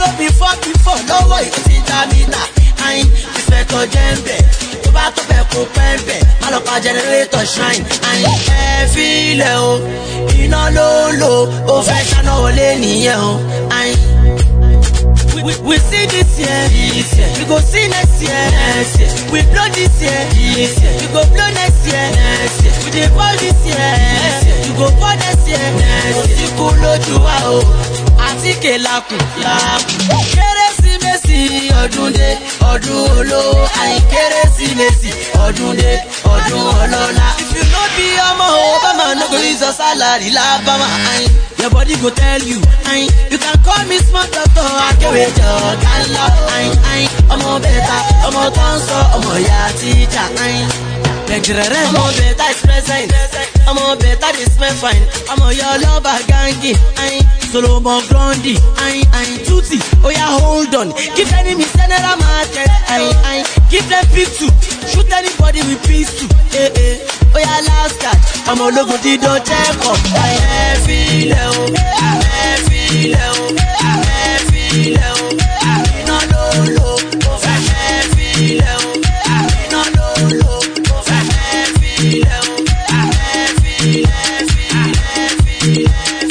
tó before lọ́wọ́ ìkùtì tàbítà ayin ìfẹ́ tó jẹ́ ń bẹ̀ tó bá tó fẹ́ kó pẹ́ ń bẹ̀ má lọ pa generator shrine ayin ẹ fi ilẹ̀ o iná ló lò ó fẹ́ ṣáná wọlé nìyẹn o ayin. We see this year, we go see next year, we blow this year, we go blow next year, we dey ball this year, we go ball next year, ti kú lójú wa o, àtíkè lakùn. Kérésìmesì ọdún dé, ọdún olówó, àyìn kérésìmesì ọdún dé, ọdún ọlọ́lá. If you no be ọmọ Obama, no go use your salary lábàmà, àyìn. Your body go tell you, ayin. You can call me smart doctor, akéwé jọ gánlá, ayin ayin. Ọmọ bẹ̀ta, ọmọ tó ń sọ, ọmọ ìyá tíjà, ayin. Lẹ́gìrẹ̀rẹ̀ ọmọ bẹ̀ta is present, ọmọ bẹ̀ta dey smell fine. Ọmọ yọ lọ́ba gangi, ayin. Solomon Grundy, ayin ayin. Tutti, oya hold on. Give enemy general market, ayin ayin. Give them pick two, shoot anybody with pistol, oya last card. Ọmọ ológun dídán check up, ayin. Ẹ fi ilẹ̀ o, ẹ fi ilẹ̀ o, ẹ fi ilẹ̀ o. Iná ló lò, ó fẹ́ ẹ fi ilẹ̀ o. Iná ló lò, ó fẹ́ ẹ fi ilẹ̀ o. Ẹ fi ilẹ̀, ẹ fi ilẹ̀, ẹ fi ilẹ̀.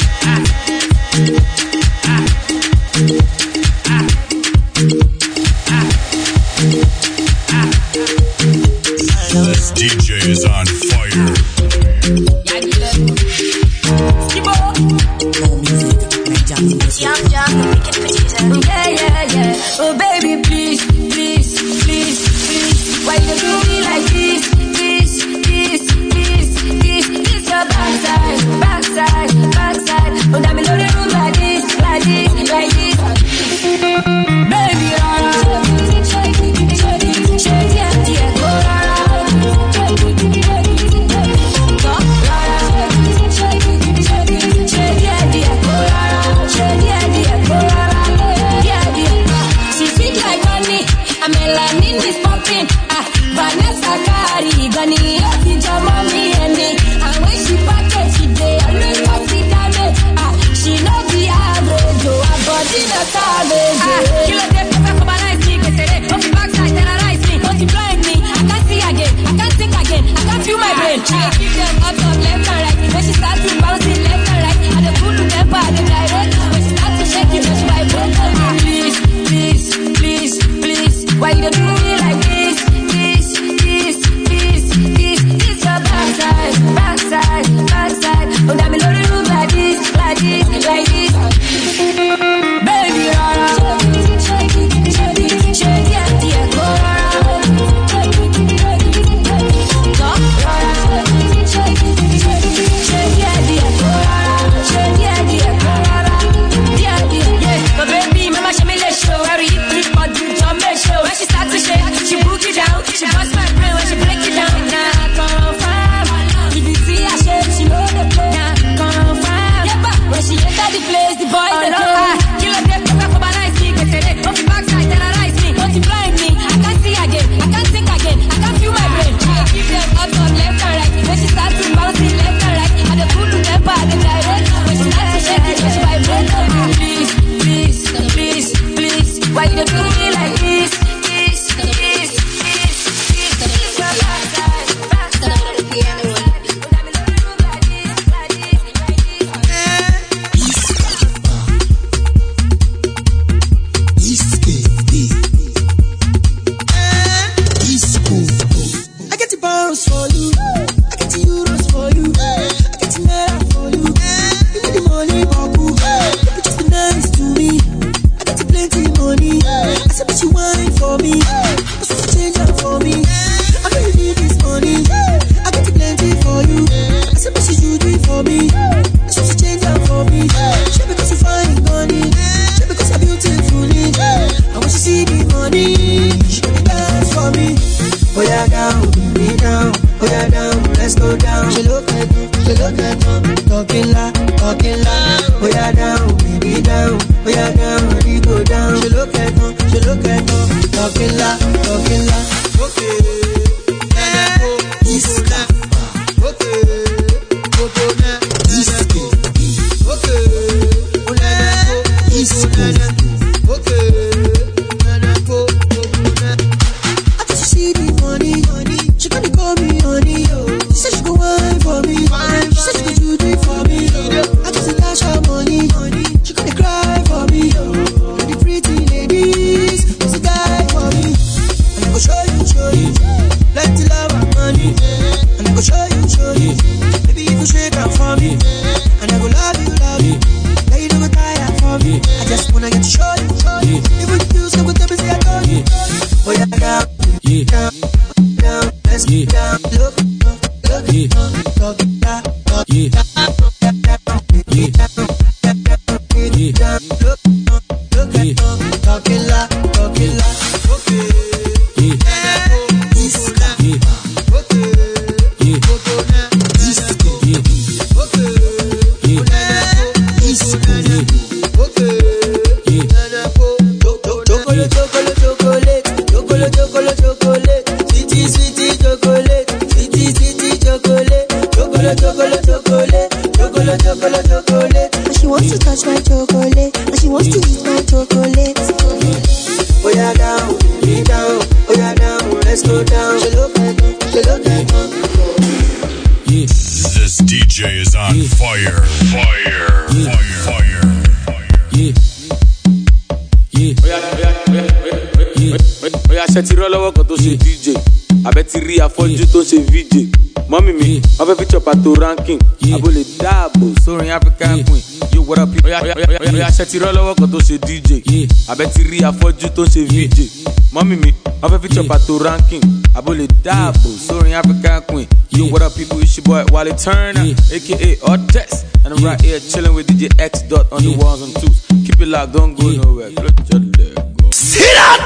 This DJ is on fire. Young John, the wicked producer. Yeah. Oh baby, please. Why you do me like this? This your backside. Oh, damn it, load it like this. Baby, she sweet like honey, I'm melanin is popping. Vanessa Kari, Gani, your mommy and me. And when she package, she day, I look consider me. She know the average, her body not savage. Kilo de pepper for my nice me, get it. Off the backside, terrorize me, multiply me. I can't see again, I can't think again, I can't feel my brain. She keep them up left and right. When she starts to bounce it left and right, and the food to temper, the direct. When she starts to shake it, she vibrate. Please, why you do me like this? This your backside. Oh, damn it, load it up like this. Baby, rara. Shake it, yeah, go rara. Go rara. Shake it, yeah, go rara. Yeah. But baby, mama, she me let show. Every hit, but do jump show. When she starts to shake, she book it down. She bust my brain when she break it down. Nah, confirm. If you see her shake, she know the play. Nah, confirm. Yeah, but when she enter the place, the boys they don't hide. Kill a dead cover for my nice me. Get it off the backside, terrorize me, multiply me. I can't see again, I can't think again, I can't feel my brain. I keep them up left and right. When she starts to bounce it left and right, and the food to temper, the direct. When she starts to shake it, she vibrate. Please, why you do me like this? I get the pounds for you, I get the euros for you, I get the naira for you. You need the money, babu. You just be nice to me. I got the plenty money. I said, but you wine for me. What's the change up for me? I know you need this money. I got the plenty for you. I said, but you do it for me. What's the change up for me? She because you find money. She because you're beautiful. I want you see the money. She dance for me. Oh yeah, down, let's go down. She look at me, talking loud. Oh yeah, down, baby, down. Oh yeah, down, we go down. She look at me, talking loud. Okay, Iska. Okay, Iska. Okay, Iska. Okay. follow chocolate. And she wants to touch my chocolate. And she wants to eat my chocolate. Oh yeah down, get down. Oh yeah down, let's go down. She look like This DJ is on fire. Fire. Fire. Oya ṣe ti rọ́ lọ́wọ́ kan tó ṣe DJ. Abẹ́ ti rí afọ́jú tó ṣe VJ. Mọ́mí mi, wọ́n fẹ́ fi chop àtò ranking. Abo lè dáàbò sórin African Queen. Yo, what up people? Oya ṣe ti rọ́ lọ́wọ́ kan tó ṣe DJ. Abẹ́ ti rí afọ́jú tó ṣe VJ. Mọ́mí mi, wọ́n fẹ́ fi chop àtò ranking. Abo lè dáàbò sórin African Queen. Yo, what up people? It's your boy Wale Turner, aka Ortex. And I'm right here chilling with DJ X Dot on the ones and twos. Keep it locked, don't go nowhere. See that!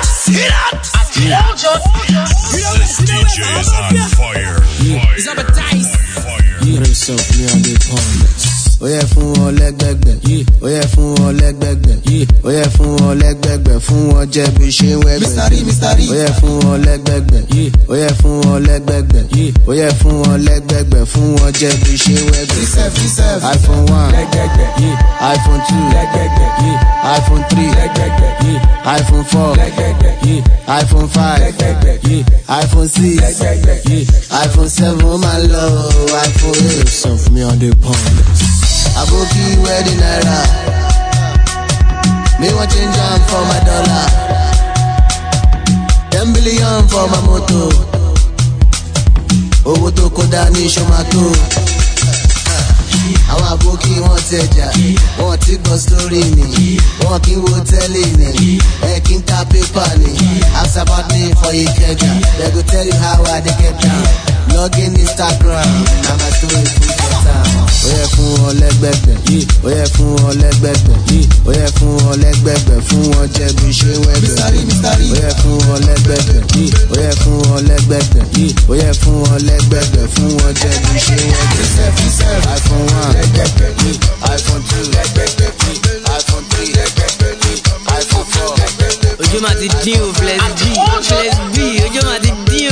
This DJ is on fire. It's up a dice. Brace up, me on the pond. Oye fún wọn lẹ́gbẹ̀gbẹ̀, oye fún wọn lẹ́gbẹ̀gbẹ̀, oye fún wọn lẹ́gbẹ̀gbẹ̀, fún wọn jẹ bí ṣe wẹ́gbẹ̀. Oye fún wọn lẹ́gbẹ̀gbẹ̀, oye fún wọn lẹ́gbẹ̀gbẹ̀, oye fún wọn lẹ́gbẹ̀gbẹ̀, fún wọn jẹ bí ṣe wẹ́gbẹ̀. iPhone 1, iPhone 2, iPhone 3, iPhone 4, iPhone 5, iPhone 6, iPhone 7, my love, iPhone 8. So for me on the pond. Aboki wedding naira. Me want change am for my dollar. 10 billion for my moto. Owó tó kó dání ṣomato. Àwọn àbókí wọn tẹjà, wọn ti gbọ́ sórí ni, wọn kì í wo tẹ́lẹ̀ ni, ẹ kì í ta pépà ni. Ask about me for Ikeja, they go tell you how I dey get down. Log in Instagram, na my story full for town. Oye fún wọn lẹ́gbẹ̀gbẹ̀, oye fún wọn lẹ́gbẹ̀gbẹ̀, oye fún wọn lẹ́gbẹ̀gbẹ̀, fún wọn jẹ bí ṣe wẹ́gbẹ̀. Oye fún wọn lẹ́gbẹ̀gbẹ̀, oye fún wọn lẹ́gbẹ̀gbẹ̀, oye fún wọn lẹ́gbẹ̀gbẹ̀, fún wọn jẹ bí ṣe wẹ́gbẹ̀. iPhone 1, iPhone 2, iPhone 3, iPhone 4. Ojo ma ti dín o, flex B, ojo ma ti dín o.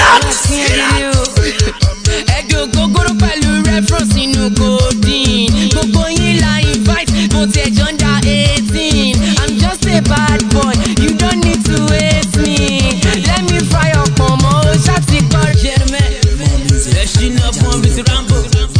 Ẹ̀dùn ògógóró pẹ̀lú reference inú codeine. Gbogbo yín la invite, mo ti ẹ̀jọ̀ under 18. I'm just a bad boy, you don't need to hate me. Let me fry your pomo, ṣáàtì kọ́ jẹ́rìmẹ́. Ẹ̀ṣin náà fún mi ti Rambo.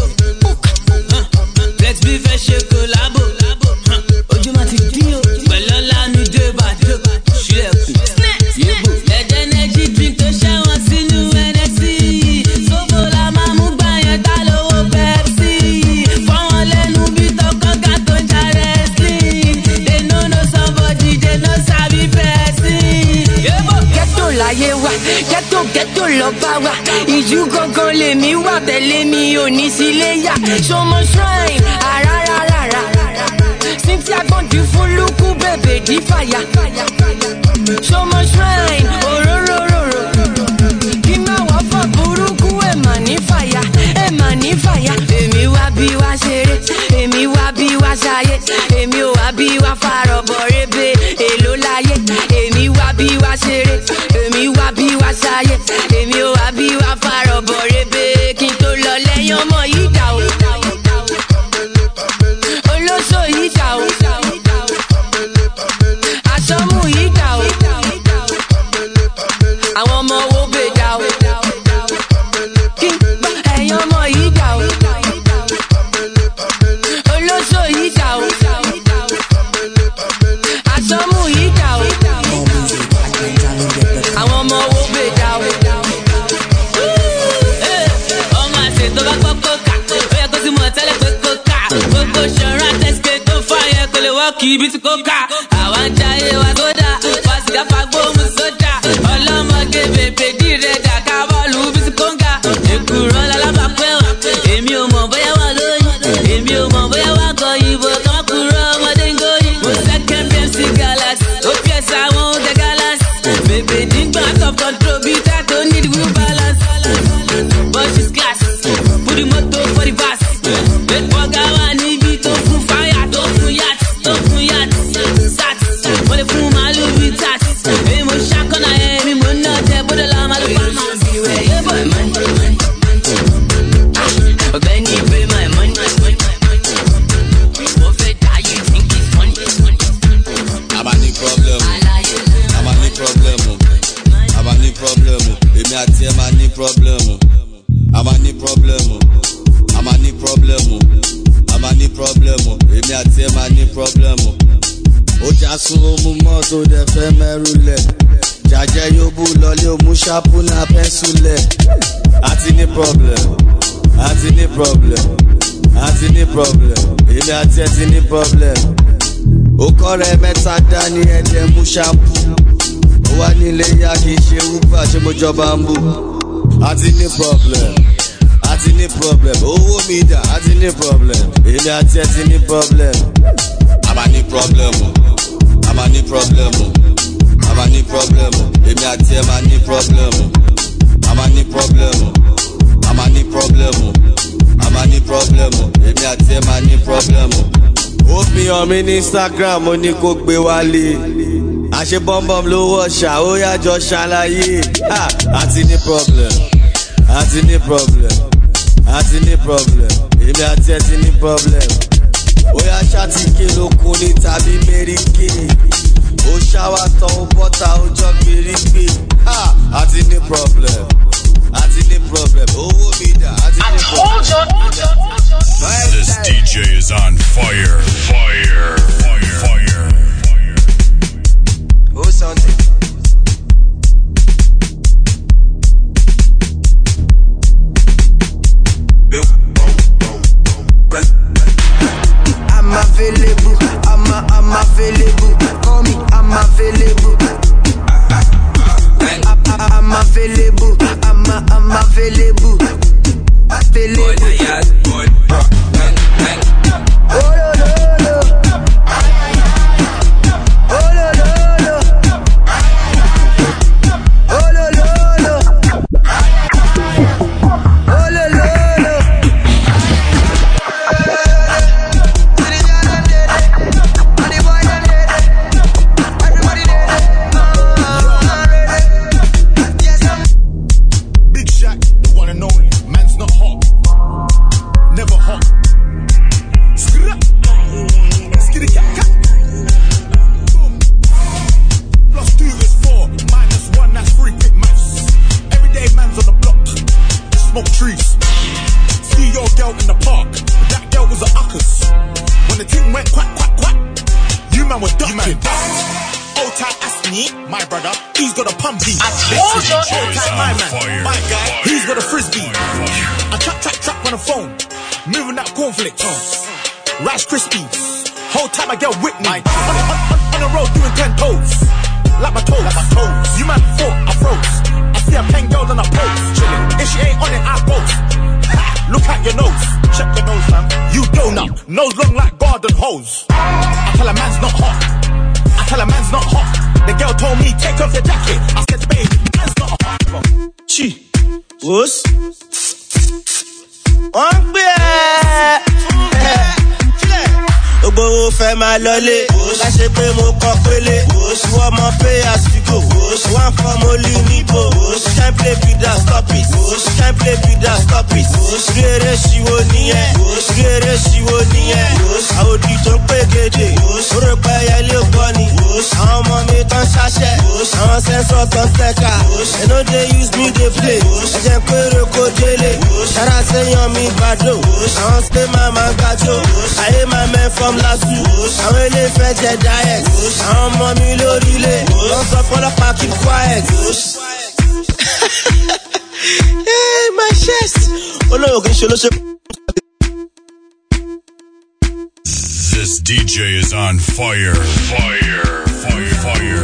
Flex B fẹ́ ṣe collabo. Ojú ma ti dín o, pẹ̀lú ọlá mi dé bàdó. Ṣílẹ̀kùn, yébò. Ẹ̀jẹ̀ energy drink tó ṣẹ́wọ̀n sínú NSC. Sóbò la máa mú gbàyàn tá lówó Pepsi. Fọ́wọ́n lẹ́nu bí tọkọ́gá tó ń jà wrestling. They no know somebody, they no sabi person. Yébò. Ghetto láyé wa, ghetto lọ bá wa. Ìjú gangan lèmi wà tẹ̀lé mi ò ní sílé yá. Ṣọmọ shrine, àràràràrà. Cynthia gbọ̀ndì fún lukú bèbè dí fàyà. Ṣọmọ shrine, òróróróró. Kí má wọ́n fọ́ burúkú ẹ̀ mà ní fàyà, ẹ̀ mà ní fàyà. Èmi wá bí wá ṣeré, èmi wá bí wá ṣayé. Èmi ò wá bí wá farọ̀bọ̀ rébé, èló láyé. Èmi wá bí wá ṣeré, èmi wá bí wá ṣayé. Èmi ò wá bí wá farọ̀bọ̀ rébé. Kí n tó lọ lẹ́yìn ọmọ yìí dà o. Olóṣò yìí dà o. Aṣọ́mú yìí dà o. Àwọn ọmọ wo bè dà o. Kí n gbọ́ ẹ̀yin ọmọ yìí dà o. Olóṣò yìí dà o. Aṣọ́mú yìí dà o. Àwọn ọmọ wo bè dà o. Ọmọ àṣẹ tó bá gbọ́ kókà, ó yẹ kó sì mọ̀ tẹ́lẹ̀ pé kókà. Gbogbo ṣọ̀rọ̀ àtẹ̀síkè tó fààyè kò lè wọ́ọ̀kì ibi tí kókà. Àwọn ń jayé wa sódà, wá sìgá fagbó mu sódà. Ọlọ́mọge bèbè dì rẹ̀ dà ká bọ́ọ̀lù bí ti kóńgà. Èkùrọ́ lálábàápẹ́ wà, èmi ò mọ̀ bóyá wà lóyún. Èmi ò mọ̀ bóyá wà kọ ìbò kan kúrò ọmọdé ń góyìn. Mo sẹ́kẹ̀ BMC Galaxy, ó fi ẹ̀sẹ̀ àwọn oúnjẹ Galaxy. Bèbè nígbà top control bí tá tó need wheel balance. But she's class, put the motor for the bass. Make bọ́gá wà níbi tó fún fire, tó fún yacht, sat. Wọ́n lè fún màálù. àti ẹ̀ máa ní pọ́blẹ́mù. Ó já sún omu mọ́tò dẹ̀ fẹ́ mẹ́rù lẹ̀. Jàjẹ́ yóò bú lọlé òmú ṣápú náà pẹ́ńsù lẹ̀. Àti ní problem, àti ní problem, àti ní problem. Èmi àti ẹ̀ ti ní problem. Ó kọ́ rẹ̀ mẹ́ta dání ẹ̀dẹ̀ mú ṣápú. Ó wá nílé yá kì í ṣe Uber ṣé mo jọba ń bù. Àti ní problem, àti ní problem. Owó mi dà, àti ní problem. Èmi àti ẹ̀ ti ní problem. Àmà ní problem o, àmà ní problem o, àmà ní problem o. Èmi àti ẹ̀ máa ní problem o, àmà ní problem o, àmà ní problem o, àmà ní problem o. Èmi àti ẹ̀ máa ní problem o. Ó fi hàn mí ní Instagram, ó ní kó gbé wálé. Àṣẹ bọ́m̀bọ̀m ló wọ̀ṣà, ó yájọ ṣàlàyé. Àti ní problem, àti ní problem, àti ní problem. Èmi àti ẹ̀ ti ní problem. Ó yá ṣàtìkè lókun ní tàbí méríkè. Ó ṣáwá tán ó bọ́ta ó jọ gbèrígbè. Àti ní problem, àti ní problem. Owó mi dà, àti ní problem. This DJ is on fire. Fire. Fire. Fire. Who's something? I'm available. I'm available. Call me. I'm available. I'm available. I'm available. Rice Krispies, whole time I get with me. On the road doing 10 toes, like my toes. You man thought I froze. I see a pen girl and I pose. If she ain't on it, I boast. Look at your nose, check your nose, fam. You donut, nose long like garden hose. I tell a man's not hot. I tell a man's not hot. The girl told me take off your jacket. I said, babe, man's not hot. Chi, what's? On Ogbowo fẹ́ máa lọlé, láṣẹ pé mo kọ́ pélé, ìwọ mọ pay as you go, one for molly níbo, can't play with that, stop it, can't play with that, stop it, rere ṣìwò nìyẹn, rere ṣìwò nìyẹn, àwòdì tó ń pé kéde, oró pẹ́ yẹlé ògbọ́ ni, àwọn ọmọ mi tán ṣáṣẹ́, àwọn sẹ́ńsọ̀ tán tẹ́ka, they no dey use me dey play, ẹ̀jẹ̀ péré kò délé, ṣára sẹ́yàn mi gbàdó, àwọn stay mama gbàdó, ayé máa mẹ́fọ́ last week, àwọn ilé fẹ́ jẹ diet, àwọn ọmọ mi lórílẹ̀, wọ́n sọ fọlọ́pàá keep quiet. Hey, my chest. Olóyè kì í ṣe olóṣèlú. This DJ is on fire. Fire. Fire. Fire.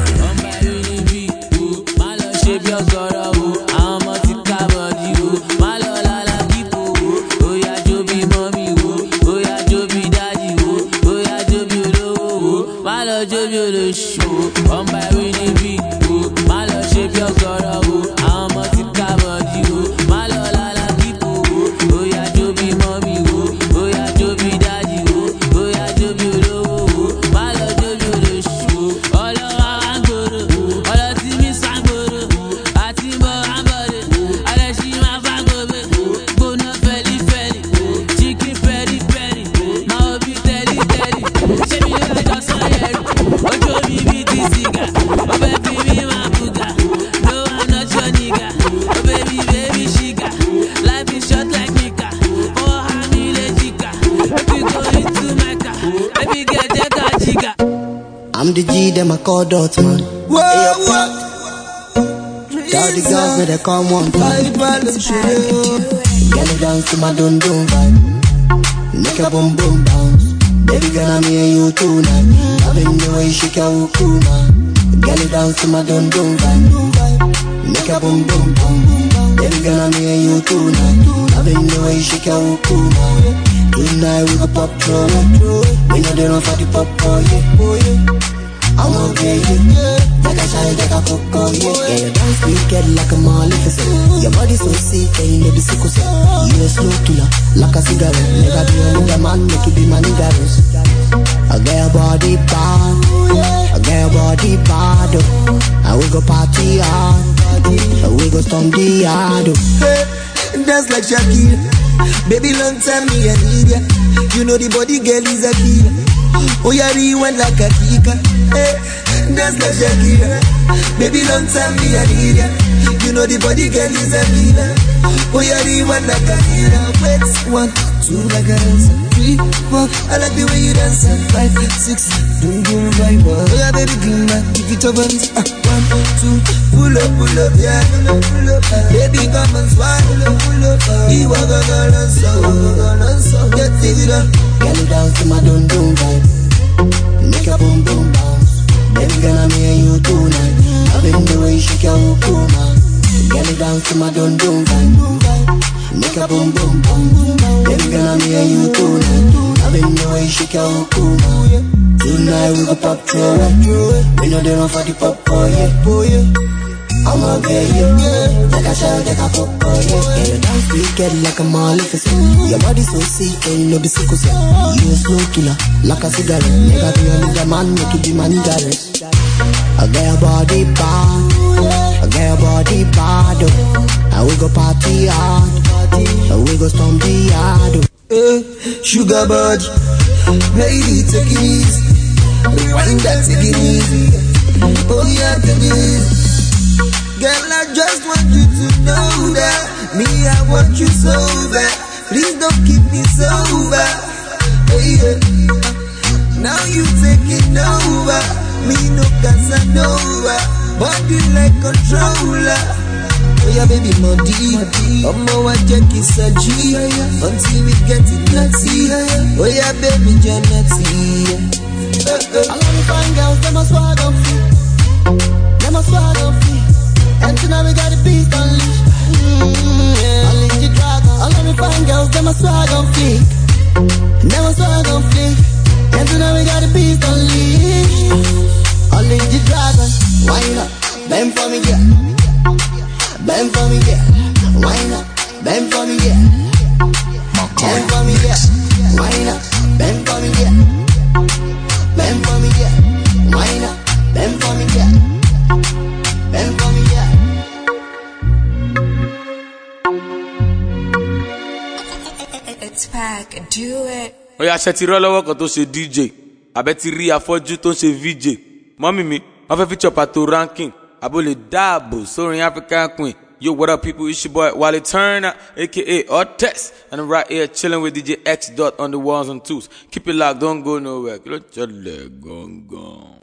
I'm the G, them I call dot man. Whoa. Tell the girls where they come one time. Get it down to my dun vibe. Make a boom boom bounce. Baby girl, I'm here you tonight. Loving the way you shake your kuma. Get it down to my dun vibe. Make a boom boom boom. Baby girl, I'm here you tonight. Loving the way you shake your kuma. Tonight we go pop throw it. We know they don't for the pop oh yeah. I'm okay, yeah. Take a shot, take a cocoa, yeah. Your dance wicked like a Maleficent. Your body so sick, and you know the sickle cell. You a slow killer, like a cigarette. Never be another man, make it be my niggas. I get your body bad, I get your body bad, oh. And we go party hard, and we go storm the yard, oh. Hey, dance like Shakira. Baby, long time me and need ya. You know the body girl is a killer. Oh, yeah, rewind like a kika. Hey, dance like Shakira. Baby, long time me and need ya. You know the body girl is a killer. Oh, yeah, rewind like a killer. Wait, 1, 2, like a dancer. 3, 4, I like the way you dance. 5, 6, don't vibe. Oh, yeah, baby, give it over. 1, 2, pull up, yeah, pull up. Baby, come and swallow, pull up. You are gonna so get it up. Get it down to my dun vibe. Make a boom boom bounce. Baby girl, I'm here you tonight. Loving the way you shake your kuma. Get it down to my dun vibe. Make a boom boom boom. Baby girl, I'm here you tonight. Loving the way you shake your kuma. Tonight we go pop throw it. We know they run for the pop oh yeah. I'm okay, yeah. Take a shot, take a pop oh yeah. Your dance wicked like a Maleficent. Your body so sick, and you know the sickle cell. You a slow killer, like a cigarette. Never be another man, make it be my niggas. I get your body bad, I get your body bad, oh. And we go party hard, and we go storm the yard, oh. Sugar bud, baby, take it easy. Rewind that, take it easy. Oh yeah, take it easy. Girl, I just want you to know that me, I want you so bad. Please don't keep me sober. Hey, yeah. Now you taking over. Me no Casanova, body like controller. Oh yeah, baby, Modi. I check it's a G. Until we get it nutty. Oh yeah, baby, Janati. I love me fine girls, them a swag on feet. Them a swag on feet. And tonight we got the beast unleashed. Unleash the dragon. I love me fine girls, them a swag on fleek. Them a swag on fleek. And tonight we got the beast unleashed. Unleash the dragon. Wine up, bend for me, yeah. Bend for me, yeah. Wine up, bend for me, yeah. Bend for me, yeah. Wine up, bend for me, yeah. Bend for me, yeah. Wine up, bend for me, yeah. Bend for me, yeah. It's pack, do it. Oh yeah, ṣe ti rọ́ lọ́wọ́ kan tó ṣe DJ. Àbẹ́ ti rí afọ́jú tó ṣe VJ. Mọ́mí mi, wọ́n fẹ́ feature Pato Ranking. Àbò lè dáàbò sórin African Queen. Yo, what up, people? It's your boy Wale Turner, aka Ortex, and I'm right here chilling with DJ X Dot on the ones and twos. Keep it locked, don't go nowhere. Gone.